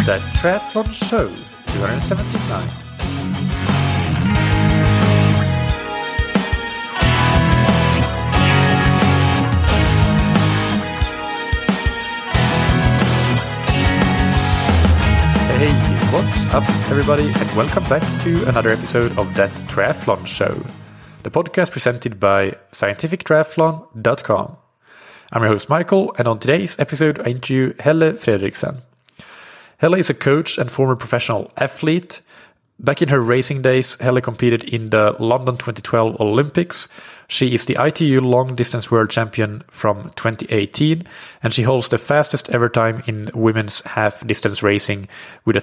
The Triathlon Show 279. Hey, what's up everybody, and welcome back to another episode of That Triathlon Show, the podcast presented by scientifictriathlon.com. I'm your host Michael, and on today's episode I interview Helle Fredriksen. Helle is a coach and former professional athlete. Back in her racing days, Helle competed in the London 2012 Olympics. She is the ITU long distance world champion from 2018, and she holds the fastest ever time in women's half distance racing with a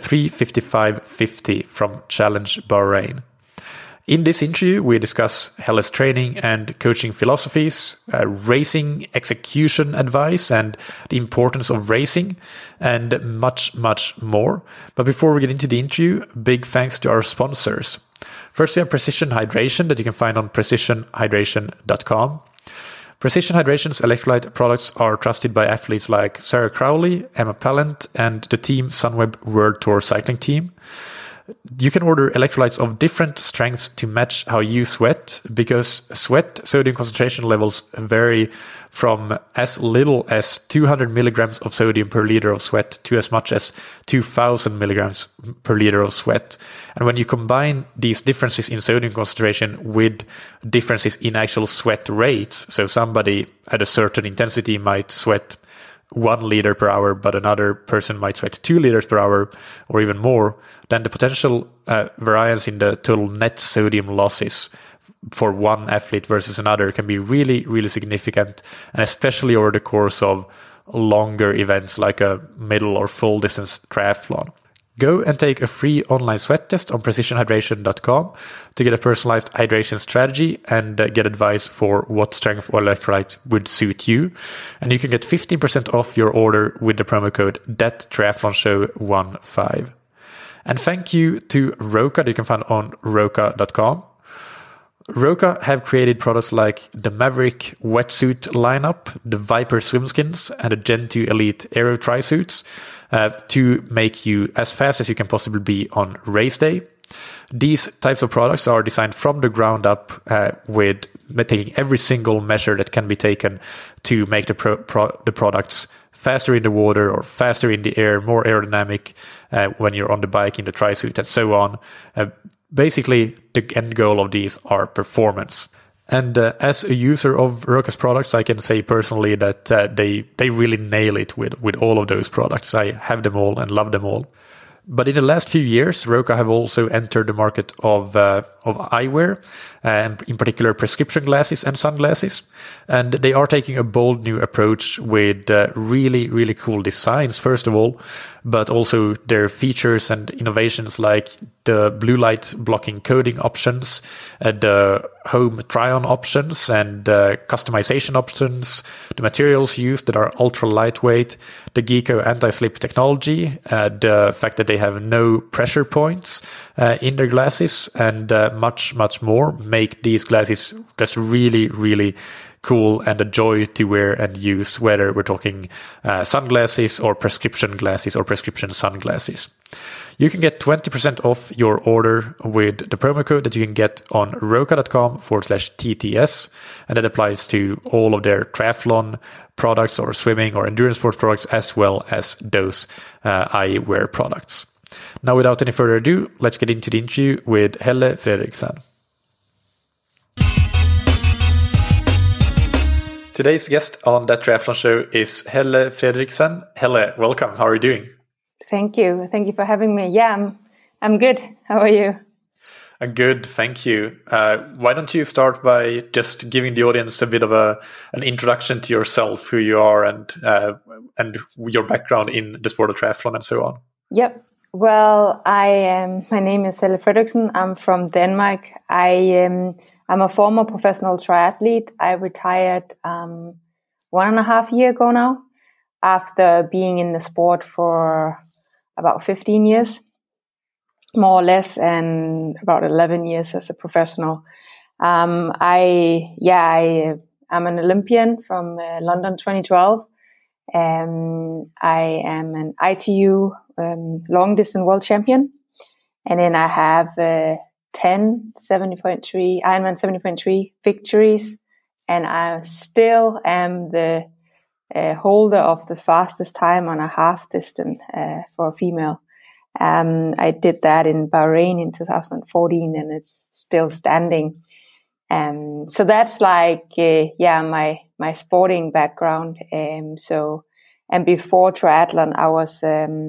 3:55.50 from Challenge Bahrain. In this interview, we discuss Helle's training and coaching philosophies, racing execution advice, and the importance of racing, and much, much more. But before we get into the interview, big thanks to our sponsors. First, we have Precision Hydration that you can find on precisionhydration.com. Precision Hydration's electrolyte products are trusted by athletes like Sarah Crowley, Emma Pallant, and the Team Sunweb World Tour cycling team. You can order electrolytes of different strengths to match how you sweat, because sweat sodium concentration levels vary from as little as 200 milligrams of sodium per liter of sweat to as much as 2,000 milligrams per liter of sweat. And when you combine these differences in sodium concentration with differences in actual sweat rates, so somebody at a certain intensity might sweat 1 liter per hour, but another person might sweat 2 liters per hour or even more, then the potential variance in the total net sodium losses for one athlete versus another can be really, really significant, and especially over the course of longer events like a middle or full distance triathlon. Go and take a free online sweat test on precisionhydration.com to get a personalized hydration strategy and get advice for what strength or electrolyte would suit you. And you can get 15% off your order with the promo code ThatTriathlonShow15. And thank you to Roka that you can find on roka.com. Roka have created products like the Maverick wetsuit lineup, the Viper swimskins, and the Gen 2 Elite Aero tri-suits to make you as fast as you can possibly be on race day. These types of products are designed from the ground up with taking every single measure that can be taken to make the products faster in the water or faster in the air, more aerodynamic when you're on the bike in the tri-suit and so on. Basically, the end goal of these are performance. And as a user of Roka's products, I can say personally that they really nail it with all of those products. I have them all and love them all. But in the last few years, Roka have also entered the market of eyewear, and in particular prescription glasses and sunglasses. And they are taking a bold new approach with really, really cool designs, first of all, but also their features and innovations like the blue light blocking coding options, the home try-on options and customization options, the materials used that are ultra lightweight, the Geeko anti-slip technology, the fact that they have no pressure points in their glasses, and much, much more make these glasses just really, really cool and a joy to wear and use, whether we're talking sunglasses or prescription glasses or prescription sunglasses. You can get 20% off your order with the promo code that you can get on roka.com/TTS, and that applies to all of their triathlon products or swimming or endurance sports products, as well as those eyewear products. Now, without any further ado, let's get into the interview with Helle Fredriksen. Today's guest on That Triathlon Show is Helle Fredriksen. Helle, welcome. How are you doing? Thank you. Thank you for having me. Yeah, I'm good. How are you? I'm good, thank you. Why don't you start by just giving the audience a bit of an introduction to yourself, who you are, and your background in the sport of triathlon and so on. Yep. Well, my name is Helle Fredriksen. I'm from Denmark. I'm a former professional triathlete. I retired 1.5 years ago now, after being in the sport for about 15 years, more or less, and about 11 years as a professional. I'm an Olympian from London 2012. I am an ITU long distance world champion. And then I have 10 70.3 Ironman 70.3 victories, and I still am the holder of the fastest time on a half distance for a female. I did that in Bahrain in 2014, and it's still standing. So that's like my sporting background. And before triathlon, I was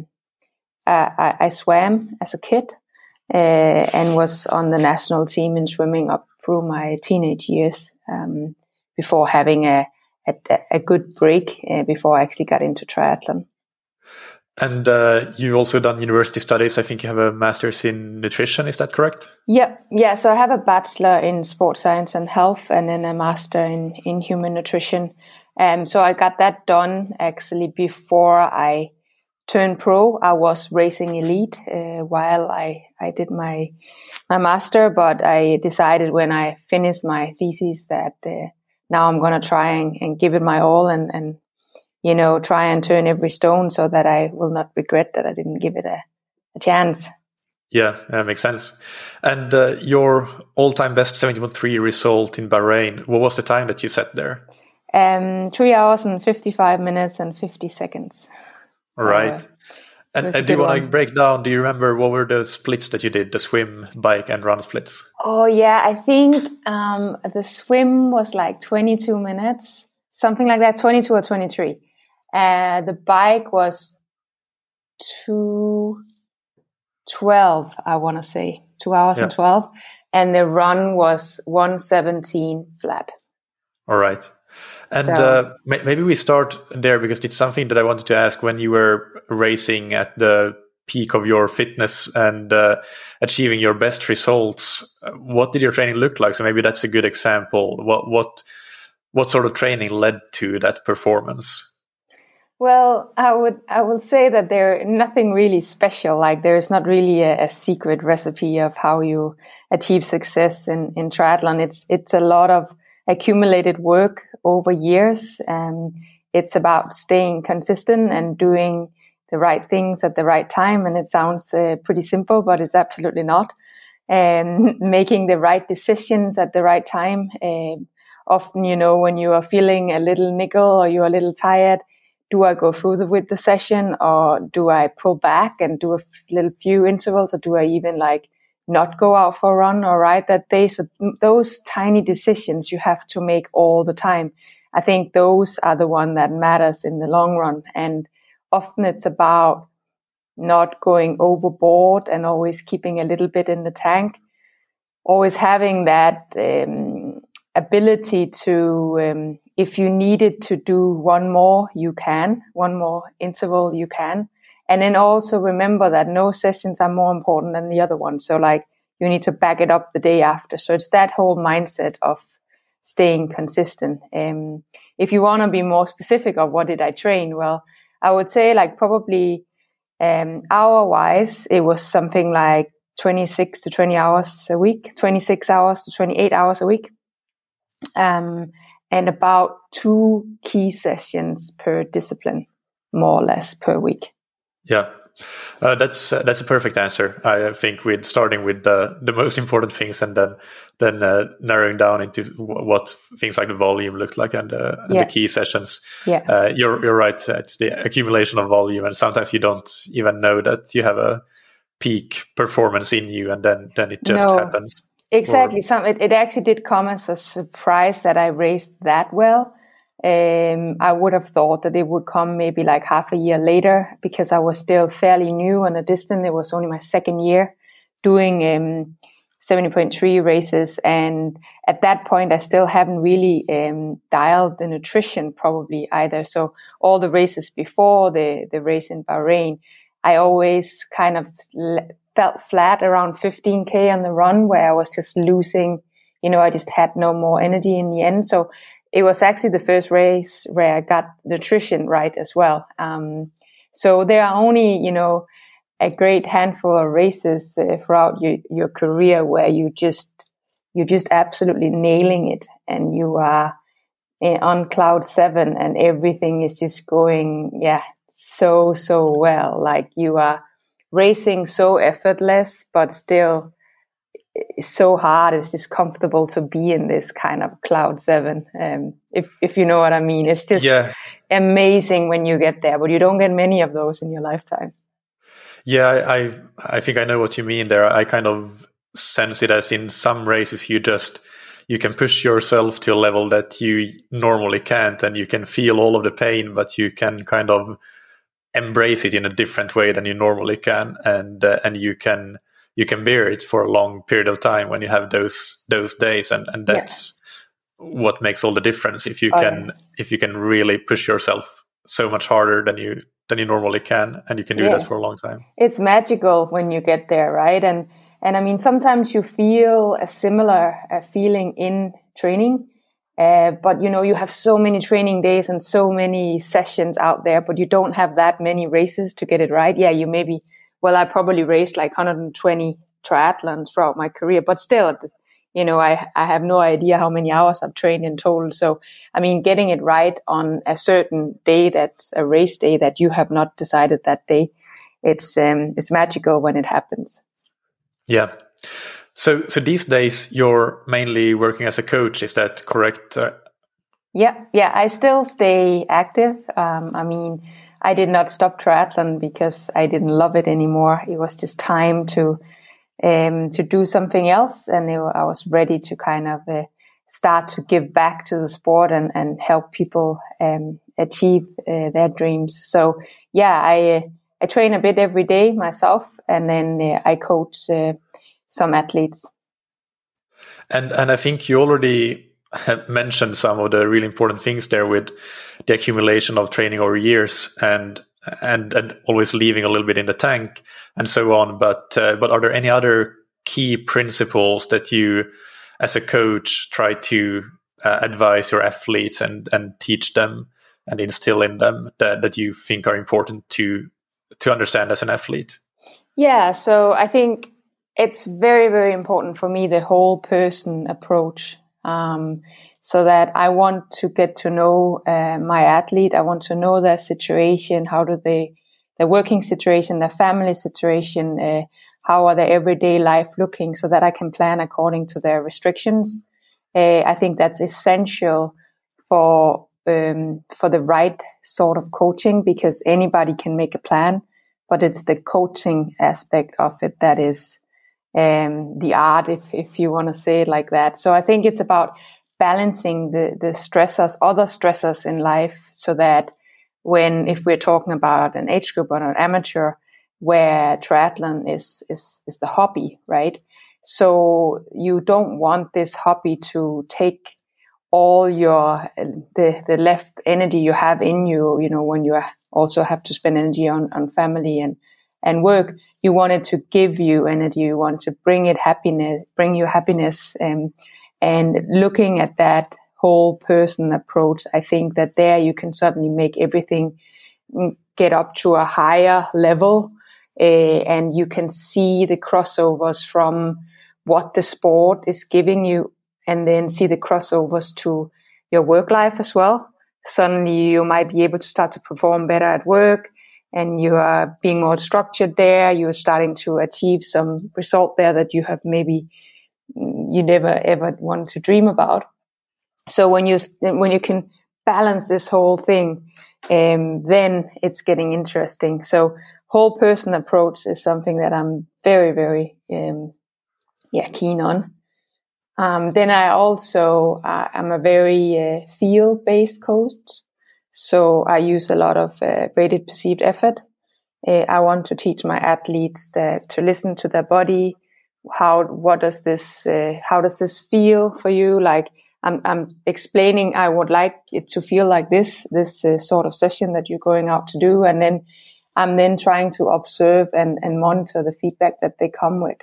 I swam as a kid. And was on the national team in swimming up through my teenage years, before having a good break before I actually got into triathlon. And you've also done university studies. I think you have a master's in nutrition. Is that correct? Yeah. So I have a bachelor in sports science and health, and then a master in human nutrition. So I got that done actually before I turned pro. I was racing elite while I did my master, but I decided when I finished my thesis that now I'm going to try and give it my all and try and turn every stone so that I will not regret that I didn't give it a chance. Yeah, that makes sense. And your all-time best 70.3 result in Bahrain, what was the time that you set there? 3 hours and 55 minutes and 50 seconds. All right. And do you want to break down, do you remember what were the splits that you did, the swim, bike and run splits? Oh, yeah. I think the swim was like 22 minutes, something like that, 22 or 23. The bike was 2:12, I want to say, 2 hours and 12. And the run was 1:17 flat. All right. And maybe we start there, because it's something that I wanted to ask. When you were racing at the peak of your fitness and achieving your best results, what did your training look like? So maybe that's a good example. What sort of training led to that performance? Well, I would say that there's nothing really special. Like there's not really a secret recipe of how you achieve success in triathlon. It's a lot of accumulated work over years. It's about staying consistent and doing the right things at the right time. And it sounds pretty simple, but it's absolutely not. Making the right decisions at the right time. Often, when you are feeling a little niggle or you're a little tired, do I go through with the session, or do I pull back and do a little few intervals, or do I even not go out for a run or ride that day? So those tiny decisions you have to make all the time. I think those are the one that matters in the long run. And often it's about not going overboard and always keeping a little bit in the tank. Always having that ability to, if you needed to do one more interval, you can. And then also remember that no sessions are more important than the other one. So you need to back it up the day after. So it's that whole mindset of staying consistent. If you want to be more specific of what did I train? Well, I would say probably hour-wise, it was something like 26 to 20 hours a week, 26 hours to 28 hours a week. And about 2 key sessions per discipline, more or less, per week. Yeah, that's a perfect answer. I think with starting with the most important things, and then narrowing down into what things like the volume looked like and the key sessions. Yeah, you're right. It's the accumulation of volume, and sometimes you don't even know that you have a peak performance in you, and then it just happens. Exactly. It actually did come as a surprise that I raced that well. I would have thought that it would come maybe half a year later, because I was still fairly new on the distance. It was only my second year doing 70.3 races. And at that point, I still haven't really dialed the nutrition probably either. So all the races before the race in Bahrain, I always kind of felt flat around 15K on the run, where I was just losing, I just had no more energy in the end. So it was actually the first race where I got nutrition right as well. So there are only, a great handful of races throughout your career where you're just absolutely nailing it, and you are on cloud 7, and everything is just going, so well. Like you are racing so effortless, but still it's so hard. It's just comfortable to be in this kind of cloud 7. If you know what I mean, it's just amazing when you get there, but you don't get many of those in your lifetime. Yeah, I think I know what you mean there. I kind of sense it as in some races you can push yourself to a level that you normally can't, and you can feel all of the pain, but you can kind of embrace it in a different way than you normally can, and you can bear it for a long period of time when you have those days, and that's what makes all the difference. If you can really push yourself so much harder than you normally can, and you can do that for a long time. It's magical when you get there, right? And I mean, sometimes you feel a similar feeling in training, but you have so many training days and so many sessions out there, but you don't have that many races to get it right. Yeah, you maybe, I probably raced like 120 triathlons throughout my career, but still, I have no idea how many hours I've trained in total. So, I mean, getting it right on a certain day, that's a race day that you have not decided that day, it's magical when it happens. Yeah. So these days you're mainly working as a coach. Is that correct? Yeah. I still stay active. I mean, I did not stop triathlon because I didn't love it anymore. It was just time to do something else, and I was ready to kind of start to give back to the sport and help people achieve their dreams. So I train a bit every day myself, and then I coach some athletes. And I think you already have mentioned some of the really important things there with the accumulation of training over years and always leaving a little bit in the tank and so on. But are there any other key principles that you, as a coach, try to advise your athletes and teach them and instill in them that you think are important to understand as an athlete? Yeah, so I think it's very, very important for me, the whole person approach. So that I want to get to know my athlete. I want to know their situation. How do their working situation, their family situation, how are their everyday life looking, so that I can plan according to their restrictions. I think that's essential for the right sort of coaching, because anybody can make a plan, but it's the coaching aspect of it that is the art, if you want to say it like that. So I think it's about balancing the stressors, other stressors in life, so that if we're talking about an age group or an amateur, where triathlon is the hobby, right? So you don't want this hobby to take all your the left energy you have in you, when you also have to spend energy on family and work. You want it to give you energy. You want to bring you happiness, and looking at that whole person approach, I think that there you can certainly make everything get up to a higher level, and you can see the crossovers from what the sport is giving you, and then see the crossovers to your work life as well. Suddenly you might be able to start to perform better at work, and you are being more structured there. You're starting to achieve some result there that you have maybe you never ever wanted to dream about. So when you can balance this whole thing, then it's getting interesting. So whole person approach is something that I'm very, very keen on. Then I also I'm a very field-based coach. So I use a lot of rated perceived effort. I want to teach my athletes to listen to their body. How does this feel for you? Like I'm explaining, I would like it to feel like this sort of session that you're going out to do. And then I'm then trying to observe and monitor the feedback that they come with.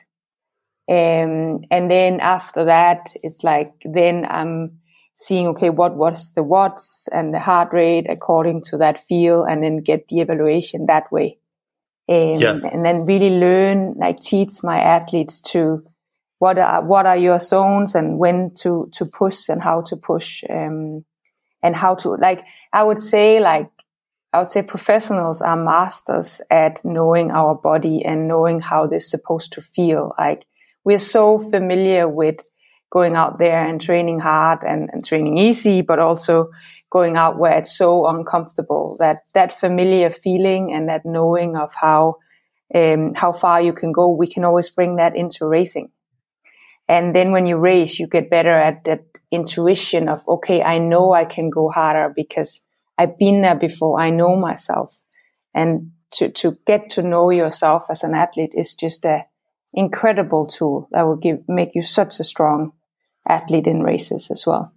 And then after that, it's like, then I'm seeing, okay, what was the watts and the heart rate according to that feel, and then get the evaluation that way. And then really learn, teach my athletes to what are your zones, and when to push and how to push, and how to, I would say, I would say professionals are masters at knowing our body and knowing how this is supposed to feel. Like, we're so familiar with going out there and training hard and training easy, but also going out where it's so uncomfortable, that familiar feeling and that knowing of how far you can go, we can always bring that into racing. And then when you race, you get better at that intuition of, okay, I know I can go harder because I've been there before. I know myself. And to get to know yourself as an athlete is just an incredible tool that will make you such a strong athlete in races as well.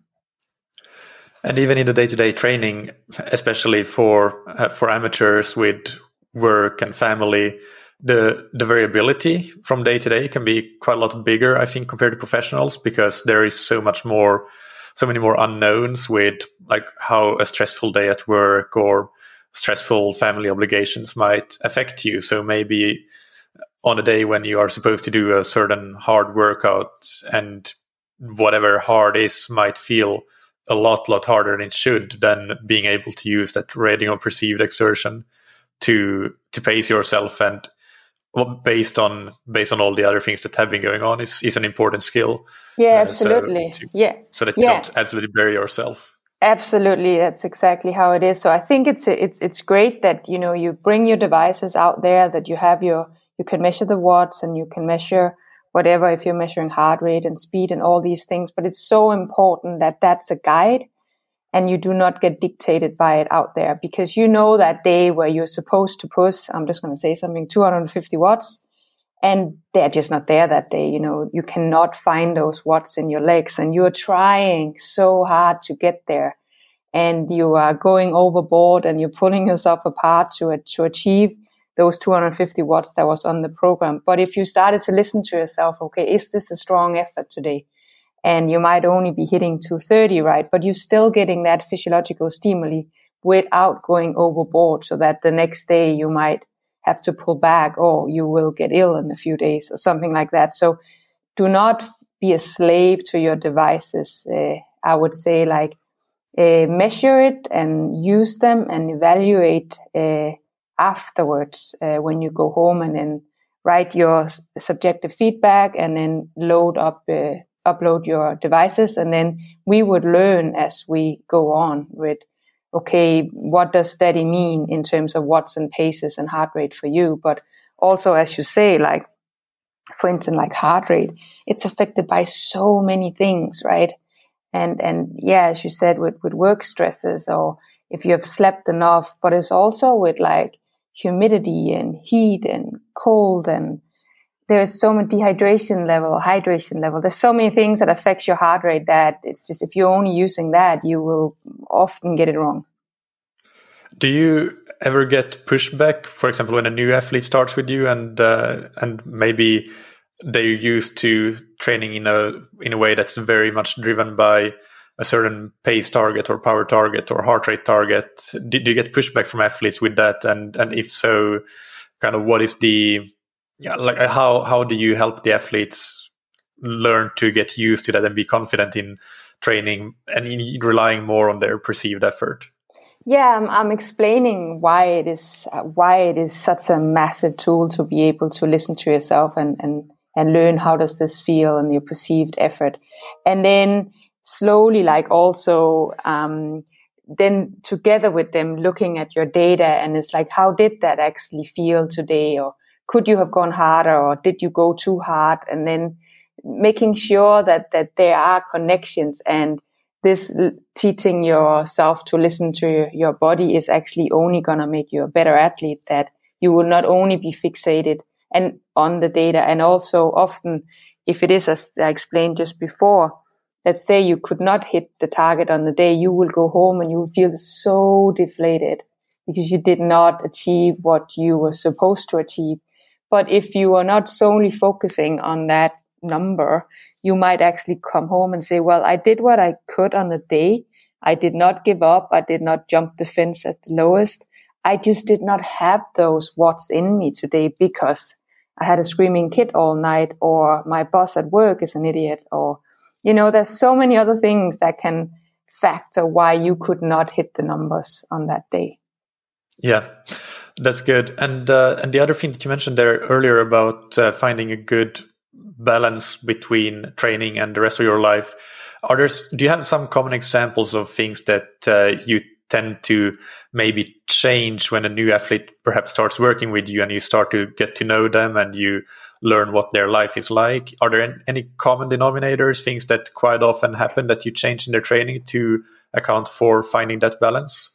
And even in the day-to-day training, especially for amateurs with work and family, the variability from day to day can be quite a lot bigger, I think, compared to professionals, because there is so many more unknowns with like how a stressful day at work or stressful family obligations might affect you. So maybe on a day when you are supposed to do a certain hard workout, and whatever hard is might feel a lot harder than it should, then being able to use that rating of perceived exertion to pace yourself and based on all the other things that have been going on is an important skill. Yeah, absolutely. So that you don't absolutely bury yourself. Absolutely, that's exactly how it is. So I think it's great that you bring your devices out there, that you have you can measure the watts and you can measure whatever if you're measuring heart rate and speed and all these things. But it's so important that that's a guide and you do not get dictated by it out there, because that day where you're supposed to push, I'm just going to say something, 250 watts, and they're just not there that day. You cannot find those watts in your legs, and you're trying so hard to get there, and you are going overboard and you're pulling yourself apart to achieve those 250 watts that was on the program. But if you started to listen to yourself, okay, is this a strong effort today? And you might only be hitting 230, right? But you're still getting that physiological stimuli without going overboard, so that the next day you might have to pull back, or you will get ill in a few days or something like that. So do not be a slave to your devices. I would say measure it and use them and evaluate afterwards when you go home, and then write your subjective feedback and then upload your devices. And then we would learn as we go on with, okay, what does steady mean in terms of watts and paces and heart rate for you? But also, as you say, for instance, heart rate, it's affected by so many things, right? And yeah, as you said, with work stresses, or if you have slept enough, but it's also with humidity and heat and cold, and there's so much hydration level. There's so many things that affects your heart rate that it's just, if you're only using that, you will often get it wrong. Do you ever get pushback, for example, when a new athlete starts with you and maybe they're used to training in a way that's very much driven by a certain pace target or power target or heart rate target? Do you get pushback from athletes with that? And if so, kind of what is how do you help the athletes learn to get used to that and be confident in training and in relying more on their perceived effort? Yeah, I'm explaining why it is such a massive tool to be able to listen to yourself and learn how does this feel and your perceived effort. And then slowly, also then together with them looking at your data, and it's how did that actually feel today? Or could you have gone harder, or did you go too hard? And then making sure that there are connections, and this teaching yourself to listen to your body is actually only going to make you a better athlete, that you will not only be fixated and on the data. And also often, if it is, as I explained just before, let's say you could not hit the target on the day, you will go home and you will feel so deflated because you did not achieve what you were supposed to achieve. But if you are not solely focusing on that number, you might actually come home and say, well, I did what I could on the day. I did not give up. I did not jump the fence at the lowest. I just did not have those watts in me today because I had a screaming kid all night, or my boss at work is an idiot, or, there's so many other things that can factor why you could not hit the numbers on that day. Yeah, that's good. And the other thing that you mentioned there earlier about finding a good balance between training and the rest of your life, do you have some common examples of things that you tend to maybe change when a new athlete perhaps starts working with you and you start to get to know them and you learn what their life is like? Are there any common denominators, things that quite often happen that you change in their training to account for finding that balance?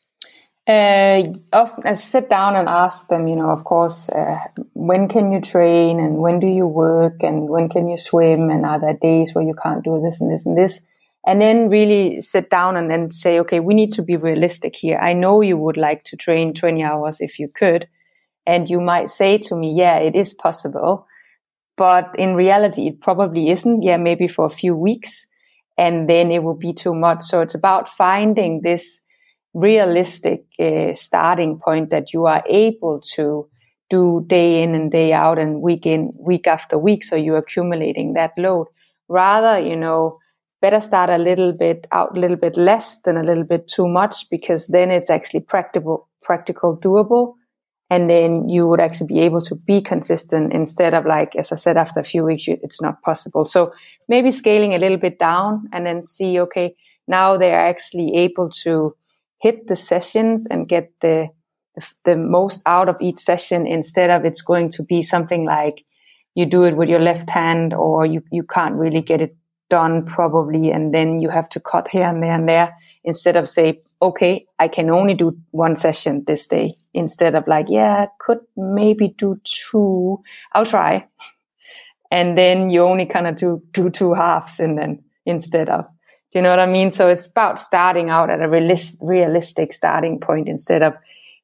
Often I sit down and ask them, of course, when can you train and when do you work and when can you swim, and are there days where you can't do this and this and this? And then really sit down and then say, okay, we need to be realistic here. I know you would like to train 20 hours if you could. And you might say to me, yeah, it is possible. But in reality, it probably isn't. Yeah, maybe for a few weeks. And then it will be too much. So it's about finding this realistic starting point that you are able to do day in and day out and week after week. So you're accumulating that load. Rather, better start a little bit less than a little bit too much, because then it's actually practical, doable. And then you would actually be able to be consistent instead of, like, as I said, after a few weeks, it's not possible. So maybe scaling a little bit down and then see, okay, now they're actually able to hit the sessions and get the most out of each session, instead of it's going to be something like you do it with your left hand, or you can't really get it done probably, and then you have to cut here and there and there, instead of say, okay, I can only do one session this day, instead of like, yeah, I could maybe do two, I'll try. And then you only kind of do two halves, and then instead of, do you know what I mean? So it's about starting out at a realistic starting point, instead of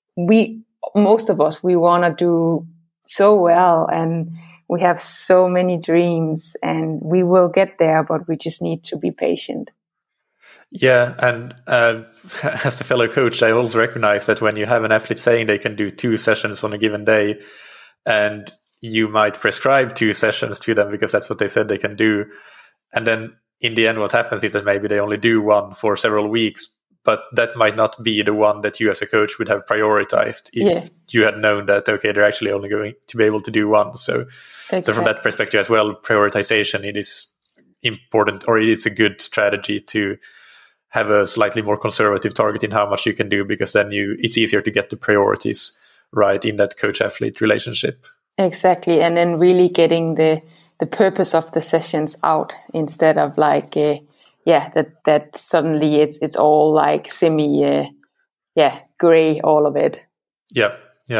most of us, we want to do so well and we have so many dreams and we will get there, but we just need to be patient. Yeah, and as a fellow coach, I also recognize that when you have an athlete saying they can do 2 sessions on a given day, and you might prescribe 2 sessions to them because that's what they said they can do, and then in the end what happens is that maybe they only do one for several weeks, but that might not be the one that you as a coach would have prioritized if you had known that, okay, they're actually only going to be able to do one. So from that perspective as well, prioritization, it is important, or it is a good strategy to have a slightly more conservative target in how much you can do, because then it's easier to get the priorities right in that coach-athlete relationship. Exactly, and then really getting the purpose of the sessions out, instead of like, that suddenly it's all like semi, gray, all of it. Yeah.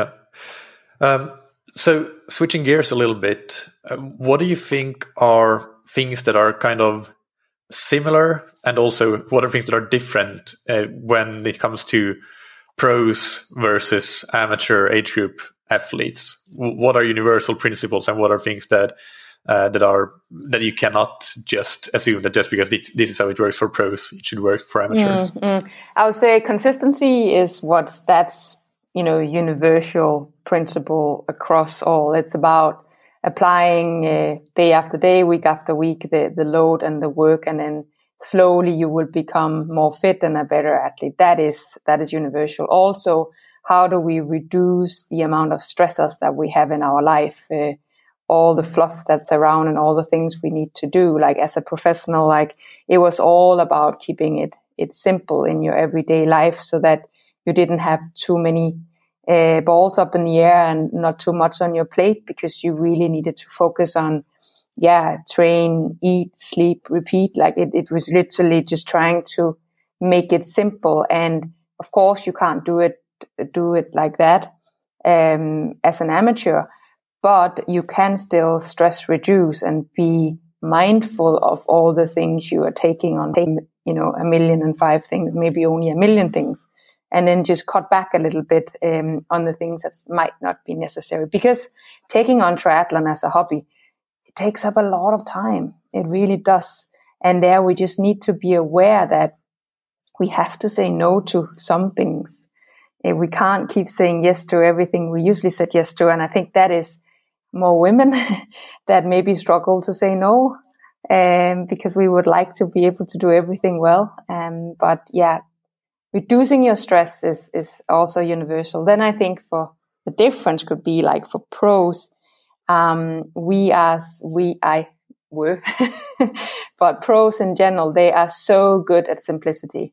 So switching gears a little bit, what do you think are things that are kind of similar, and also what are things that are different when it comes to pros versus amateur age group athletes? What are universal principles, and what are things that you cannot just assume that just because this is how it works for pros, it should work for amateurs? I would say consistency is that's universal principle across all. It's about applying day after day, week after week, the load and the work, and then slowly you will become more fit and a better athlete. That is universal. Also, how do we reduce the amount of stressors that we have in our life? All the fluff that's around and all the things we need to do. Like as a professional, like it was all about keeping it simple in your everyday life, so that you didn't have too many balls up in the air and not too much on your plate, because you really needed to focus on, train, eat, sleep, repeat. Like it was literally just trying to make it simple. And of course you can't do it like that as an amateur, but you can still stress reduce and be mindful of all the things you are taking on, 1,000,005 things, maybe only 1,000,000 things, and then just cut back a little bit on the things that might not be necessary. Because taking on triathlon as a hobby, it takes up a lot of time. It really does. And there we just need to be aware that we have to say no to some things. We can't keep saying yes to everything we usually said yes to. And I think that is more women that maybe struggle to say no, because we would like to be able to do everything well. But reducing your stress is also universal. Then I think for the difference could be like for pros, but pros in general, they are so good at simplicity.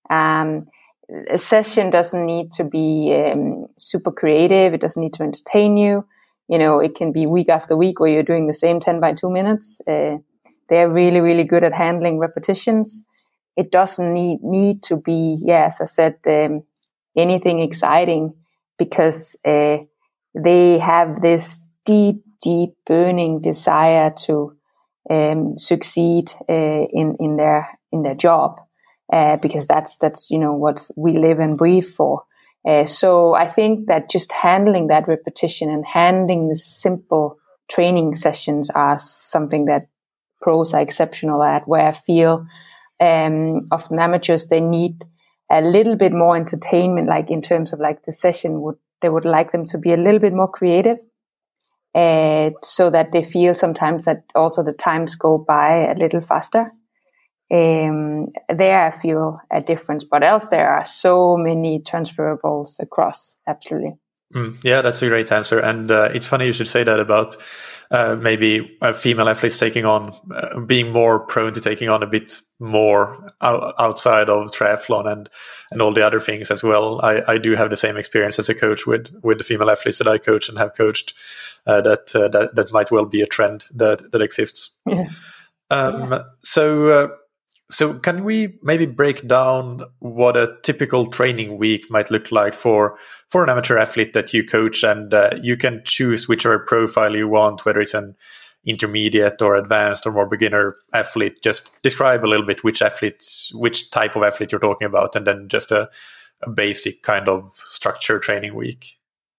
A session doesn't need to be super creative. It doesn't need to entertain you. It can be week after week where you're doing the same 10 by 2 minutes. They're really, really good at handling repetitions. It doesn't need to be, as I said, anything exciting, because they have this deep burning desire to succeed in their job, because that's what we live and breathe for. So I think that just handling that repetition and handling the simple training sessions are something that pros are exceptional at, where I feel often amateurs, they need a little bit more entertainment, like in terms of like the session they would like them to be a little bit more creative, so that they feel sometimes that also the times go by a little faster. There I feel a difference, but else there are so many transferables across. Absolutely. Yeah, that's a great answer. And it's funny you should say that about maybe female athletes taking on, being more prone to taking on a bit more outside of triathlon and all the other things as well. I do have the same experience as a coach with the female athletes that I coach and have coached. That might well be a trend that exists. Yeah. So can we maybe break down what a typical training week might look like for an amateur athlete that you coach, and you can choose whichever profile you want, whether it's an intermediate or advanced or more beginner athlete. Just describe a little bit which type of athlete you're talking about, and then just a basic kind of structured training week.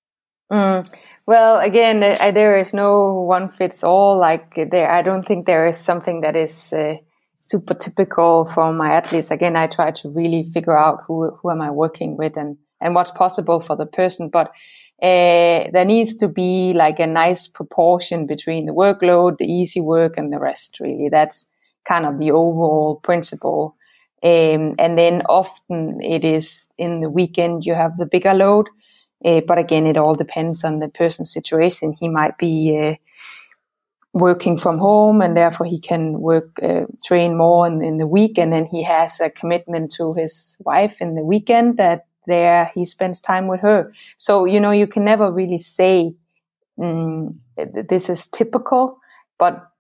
Well, again, there is no one fits all. I don't think there is something that is super typical for my athletes. Again, I try to really figure out who am I working with and what's possible for the person. But there needs to be like a nice proportion between the workload, the easy work, and the rest, really. That's kind of the overall principle. And then often it is in the weekend you have the bigger load. But again, it all depends on the person's situation. He might be working from home, and therefore he can train more in the week, and then he has a commitment to his wife in the weekend that there he spends time with her. So you can never really say this is typical, but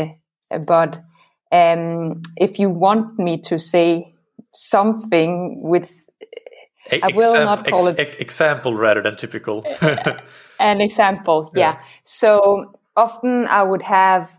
if you want me to say something which I will not call it example rather than typical. An example, yeah. So often I would have,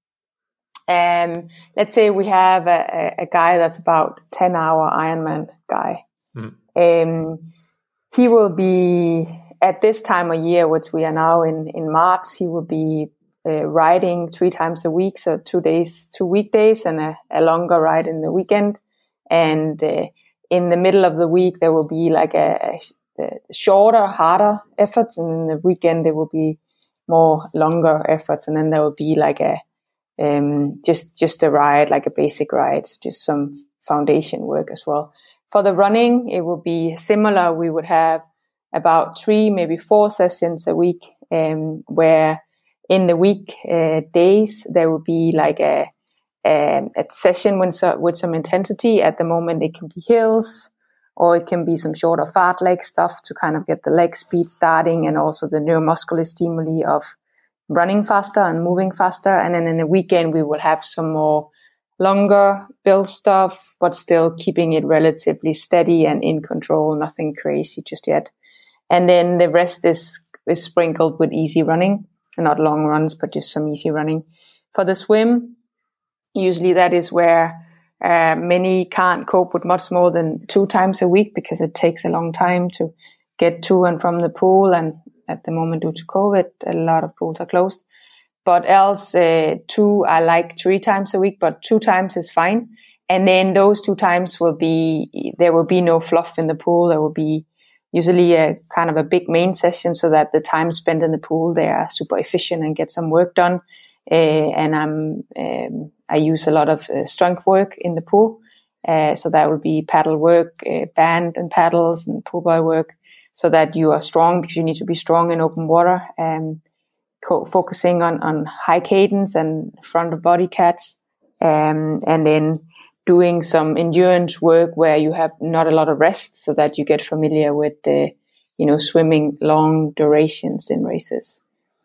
let's say we have a guy that's about 10-hour Ironman guy. Mm-hmm. He will be, at this time of year, which we are now in March, he will be riding 3 times a week, so 2 weekdays and a longer ride in the weekend. And in the middle of the week, there will be like a shorter, harder efforts, and in the weekend there will be more longer efforts, and then there will be like a just a ride, like a basic ride, just some foundation work as well. For the running, it will be similar. We would have about 3, maybe 4 sessions a week, where in the week days there will be like a session with some intensity. At the moment, it can be hills, or it can be some shorter fartlek stuff to kind of get the leg speed starting, and also the neuromuscular stimuli of running faster and moving faster. And then in the weekend, we will have some more longer build stuff, but still keeping it relatively steady and in control, nothing crazy just yet. And then the rest is sprinkled with easy running, not long runs, but just some easy running. For the swim, usually that is where many can't cope with much more than 2 times a week, because it takes a long time to get to and from the pool. And at the moment, due to COVID, a lot of pools are closed. But else, 2, I like 3 times a week, but 2 times is fine. And then those 2 times there will be no fluff in the pool. There will be usually a kind of a big main session, so that the time spent in the pool, they are super efficient and get some work done. And I use a lot of strength work in the pool. So that will be paddle work, band and paddles and pull buoy work, so that you are strong, because you need to be strong in open water. Focusing on high cadence and front of body catch, and then doing some endurance work where you have not a lot of rest, so that you get familiar with the, swimming long durations in races.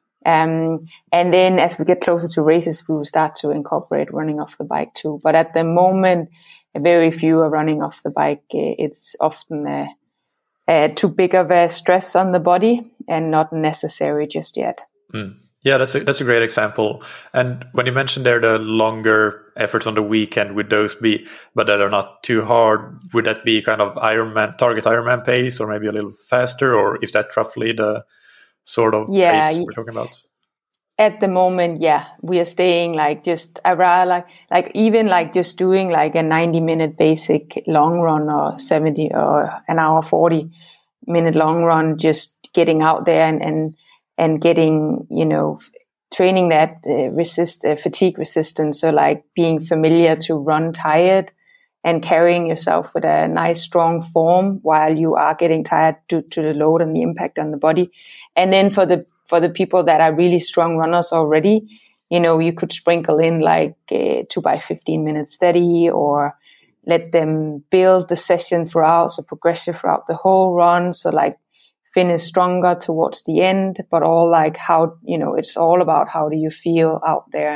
And then as we get closer to races, we will start to incorporate running off the bike too. But at the moment, very few are running off the bike. It's often too big of a stress on the body and not necessary just yet. Mm. Yeah, that's a great example. And when you mentioned there the longer efforts on the weekend, would those be, but that are not too hard, would that be kind of target Ironman pace, or maybe a little faster, or is that roughly the sort of pace we're talking about? At the moment, we are staying like just around like even like just doing like a 90-minute basic long run, or 70 or an hour 40-minute long run, just getting out there and getting, training that fatigue resistance. So like being familiar to run tired and carrying yourself with a nice strong form while you are getting tired due to the load and the impact on the body. And then for the people that are really strong runners already, you could sprinkle in like 2 by 15 minutes steady, or let them build the session throughout, so progressive throughout the whole run. So like finish stronger towards the end, but all like how, it's all about how do you feel out there.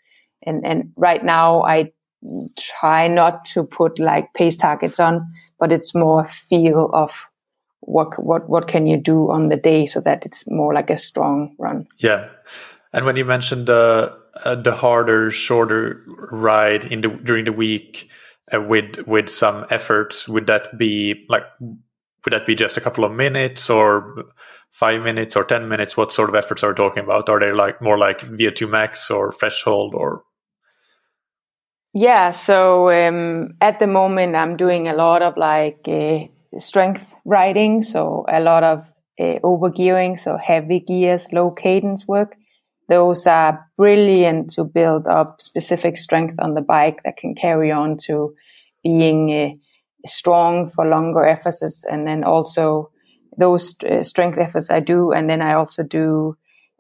And right now I try not to put like pace targets on, but it's more a feel of what can you do on the day, so that it's more like a strong run. Yeah. And when you mentioned the harder, shorter ride during the week with some efforts, would that be just a couple of minutes, or 5 minutes, or 10 minutes? What sort of efforts are we talking about? Are they like more like VO2 max or threshold, or? Yeah, so at the moment I'm doing a lot of like strength riding, so a lot of overgearing, so heavy gears, low cadence work. Those are brilliant to build up specific strength on the bike that can carry on to being strong for longer efforts. And then also those strength efforts I do, and then I also do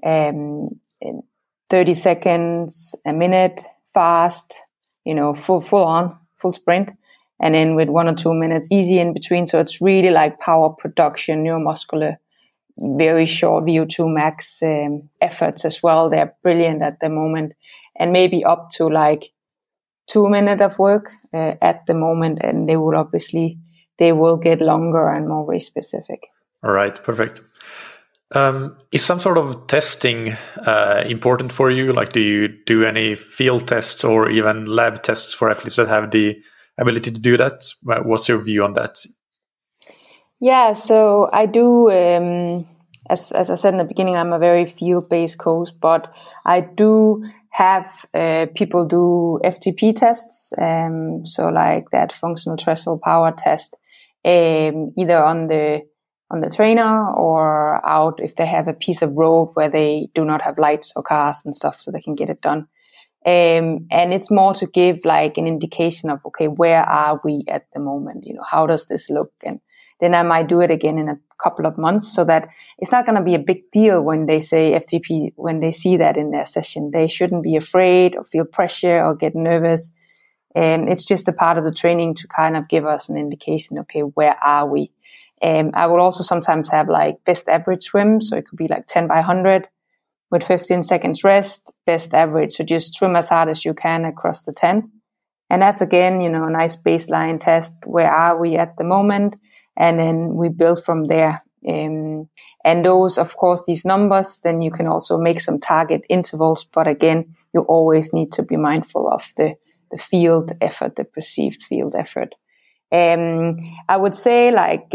30 seconds, a minute, fast, full sprint, and then with 1 or 2 minutes easy in between. So it's really like power production, neuromuscular, very short VO2 max efforts as well. They're brilliant at the moment, and maybe up to like 2 minutes of work at the moment, and they will get longer and more race specific. All right, perfect. Is some sort of testing important for you? Like, do you do any field tests or even lab tests for athletes that have the ability to do that? What's your view on that? Yeah, so I do, as I said in the beginning, I'm a very field-based coach, but I do have people do FTP tests, so like that functional threshold power test, either on the trainer or out if they have a piece of road where they do not have lights or cars and stuff, so they can get it done. And it's more to give like an indication of, okay, where are we at the moment? How does this look? And then I might do it again in a couple of months, so that it's not going to be a big deal when they say FTP, when they see that in their session. They shouldn't be afraid or feel pressure or get nervous. It's just a part of the training to kind of give us an indication, okay, where are we? I will also sometimes have like best average swim. So it could be like 10 by 100 with 15 seconds rest, best average. So just swim as hard as you can across the 10. And that's again, a nice baseline test. Where are we at the moment? And then we build from there. And those, of course, these numbers, then you can also make some target intervals. But again, you always need to be mindful of the field effort, the perceived field effort. I would say like,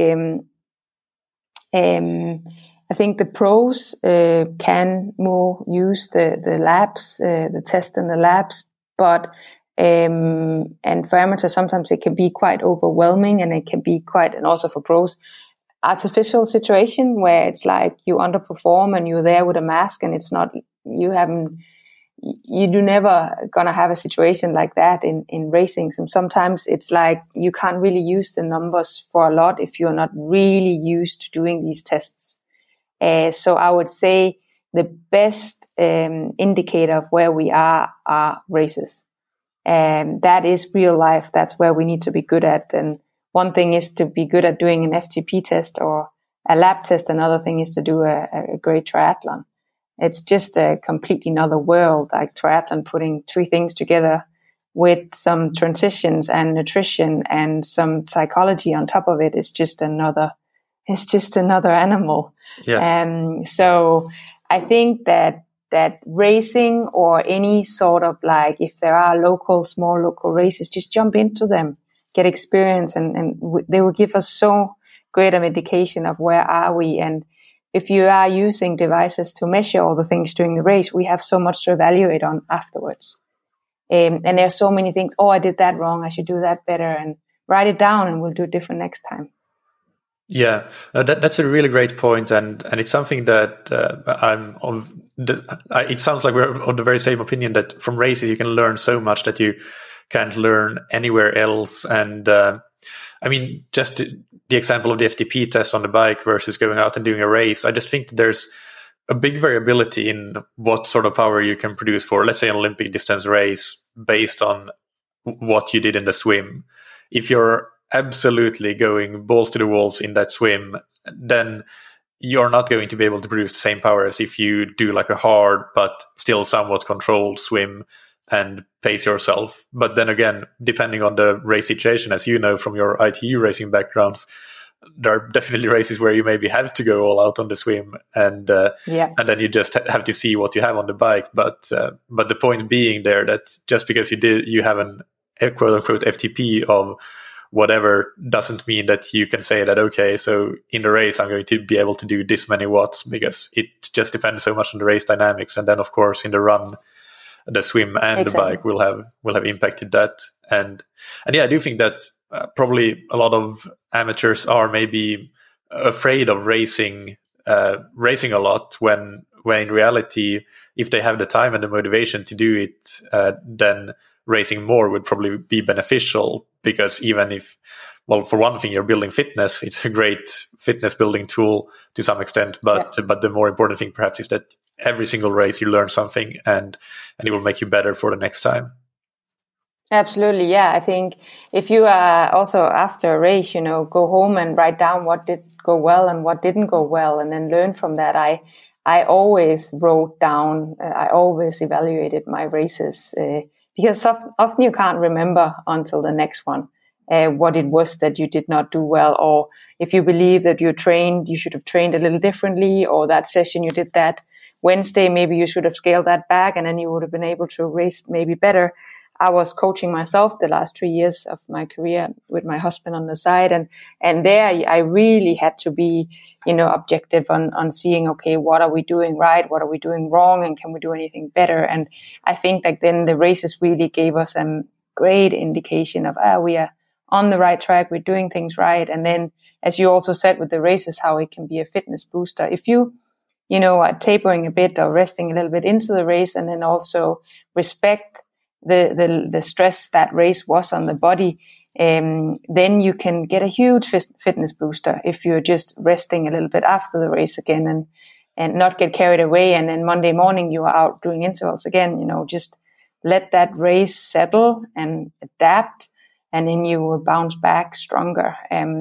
I think the pros can more use the labs, the test in the labs, but and for amateurs sometimes it can be quite overwhelming, and it can be quite, and also for pros, artificial situation where it's like you underperform and you're there with a mask, and it's not, you haven't you do never gonna have a situation like that in racing. Sometimes it's like you can't really use the numbers for a lot if you're not really used to doing these tests. So I would say the best indicator of where we are races. That is real life. That's where we need to be good at. And one thing is to be good at doing an FTP test or a lab test. Another thing is to do a great triathlon. It's just a completely another world, like triathlon, putting three things together with some transitions and nutrition and some psychology on top of it. It's just another animal. Yeah. So I think that racing or any sort of like, if there are small local races, just jump into them, get experience, and they will give us so great an indication of where are we. And if you are using devices to measure all the things during the race, we have so much to evaluate on afterwards. And there's so many things. Oh, I did that wrong. I should do that better, and write it down, and we'll do it different next time. Yeah, that's a really great point, and it's something that it sounds like we're of the very same opinion that from races you can learn so much that you can't learn anywhere else. And I mean, just the example of the FTP test on the bike versus going out and doing a race, I just think that there's a big variability in what sort of power you can produce for, let's say, an Olympic distance race based on what you did in the swim. If you're absolutely going balls to the walls in that swim, then you're not going to be able to produce the same power as if you do like a hard but still somewhat controlled swim and pace yourself. But then again, depending on the race situation, as you know from your ITU racing backgrounds, there are definitely races where you maybe have to go all out on the swim, and then you just have to see what you have on the bike. But the point being there that just because you have a quote unquote FTP of whatever doesn't mean that you can say that, okay, so in the race I'm going to be able to do this many watts, because it just depends so much on the race dynamics. And then of course in the run, the swim and the bike will have impacted that. And yeah, I do think that probably a lot of amateurs are maybe afraid of racing a lot, when in reality, if they have the time and the motivation to do it, then racing more would probably be beneficial. Because even if, well, for one thing, you're building fitness, it's a great fitness building tool to some extent. But the more important thing perhaps is that every single race you learn something, and it will make you better for the next time. Absolutely, yeah. I think if you are also after a race, go home and write down what did go well and what didn't go well, and then learn from that. I always wrote down, I always evaluated my races, because often you can't remember until the next one what it was that you did not do well, or if you believe that you should have trained a little differently, or that session you did that Wednesday, maybe you should have scaled that back, and then you would have been able to race maybe better. I was coaching myself the last 3 years of my career with my husband on the side. And there I really had to be, objective on seeing, okay, what are we doing right? What are we doing wrong? And can we do anything better? And I think that then the races really gave us a great indication of, we are on the right track. We're doing things right. And then, as you also said with the races, how it can be a fitness booster. If you, are tapering a bit or resting a little bit into the race, and then also respect the stress that race was on the body, then you can get a huge fitness booster if you're just resting a little bit after the race again, and not get carried away. And then Monday morning you are out doing intervals again. Just let that race settle and adapt, and then you will bounce back stronger.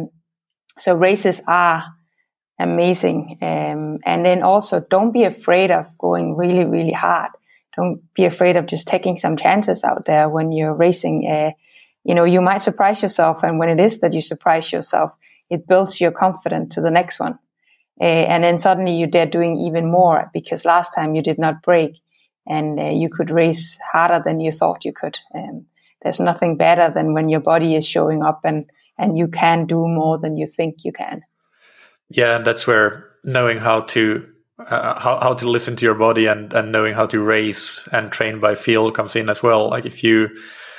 So races are amazing. And then also don't be afraid of going really, really hard. Don't be afraid of just taking some chances out there when you're racing. You might surprise yourself. And when it is that you surprise yourself, it builds your confidence to the next one. And then suddenly you're there doing even more, because last time you did not break, and you could race harder than you thought you could. There's nothing better than when your body is showing up and you can do more than you think you can. Yeah, that's where knowing how to listen to your body and knowing how to race and train by feel comes in as well. Like if you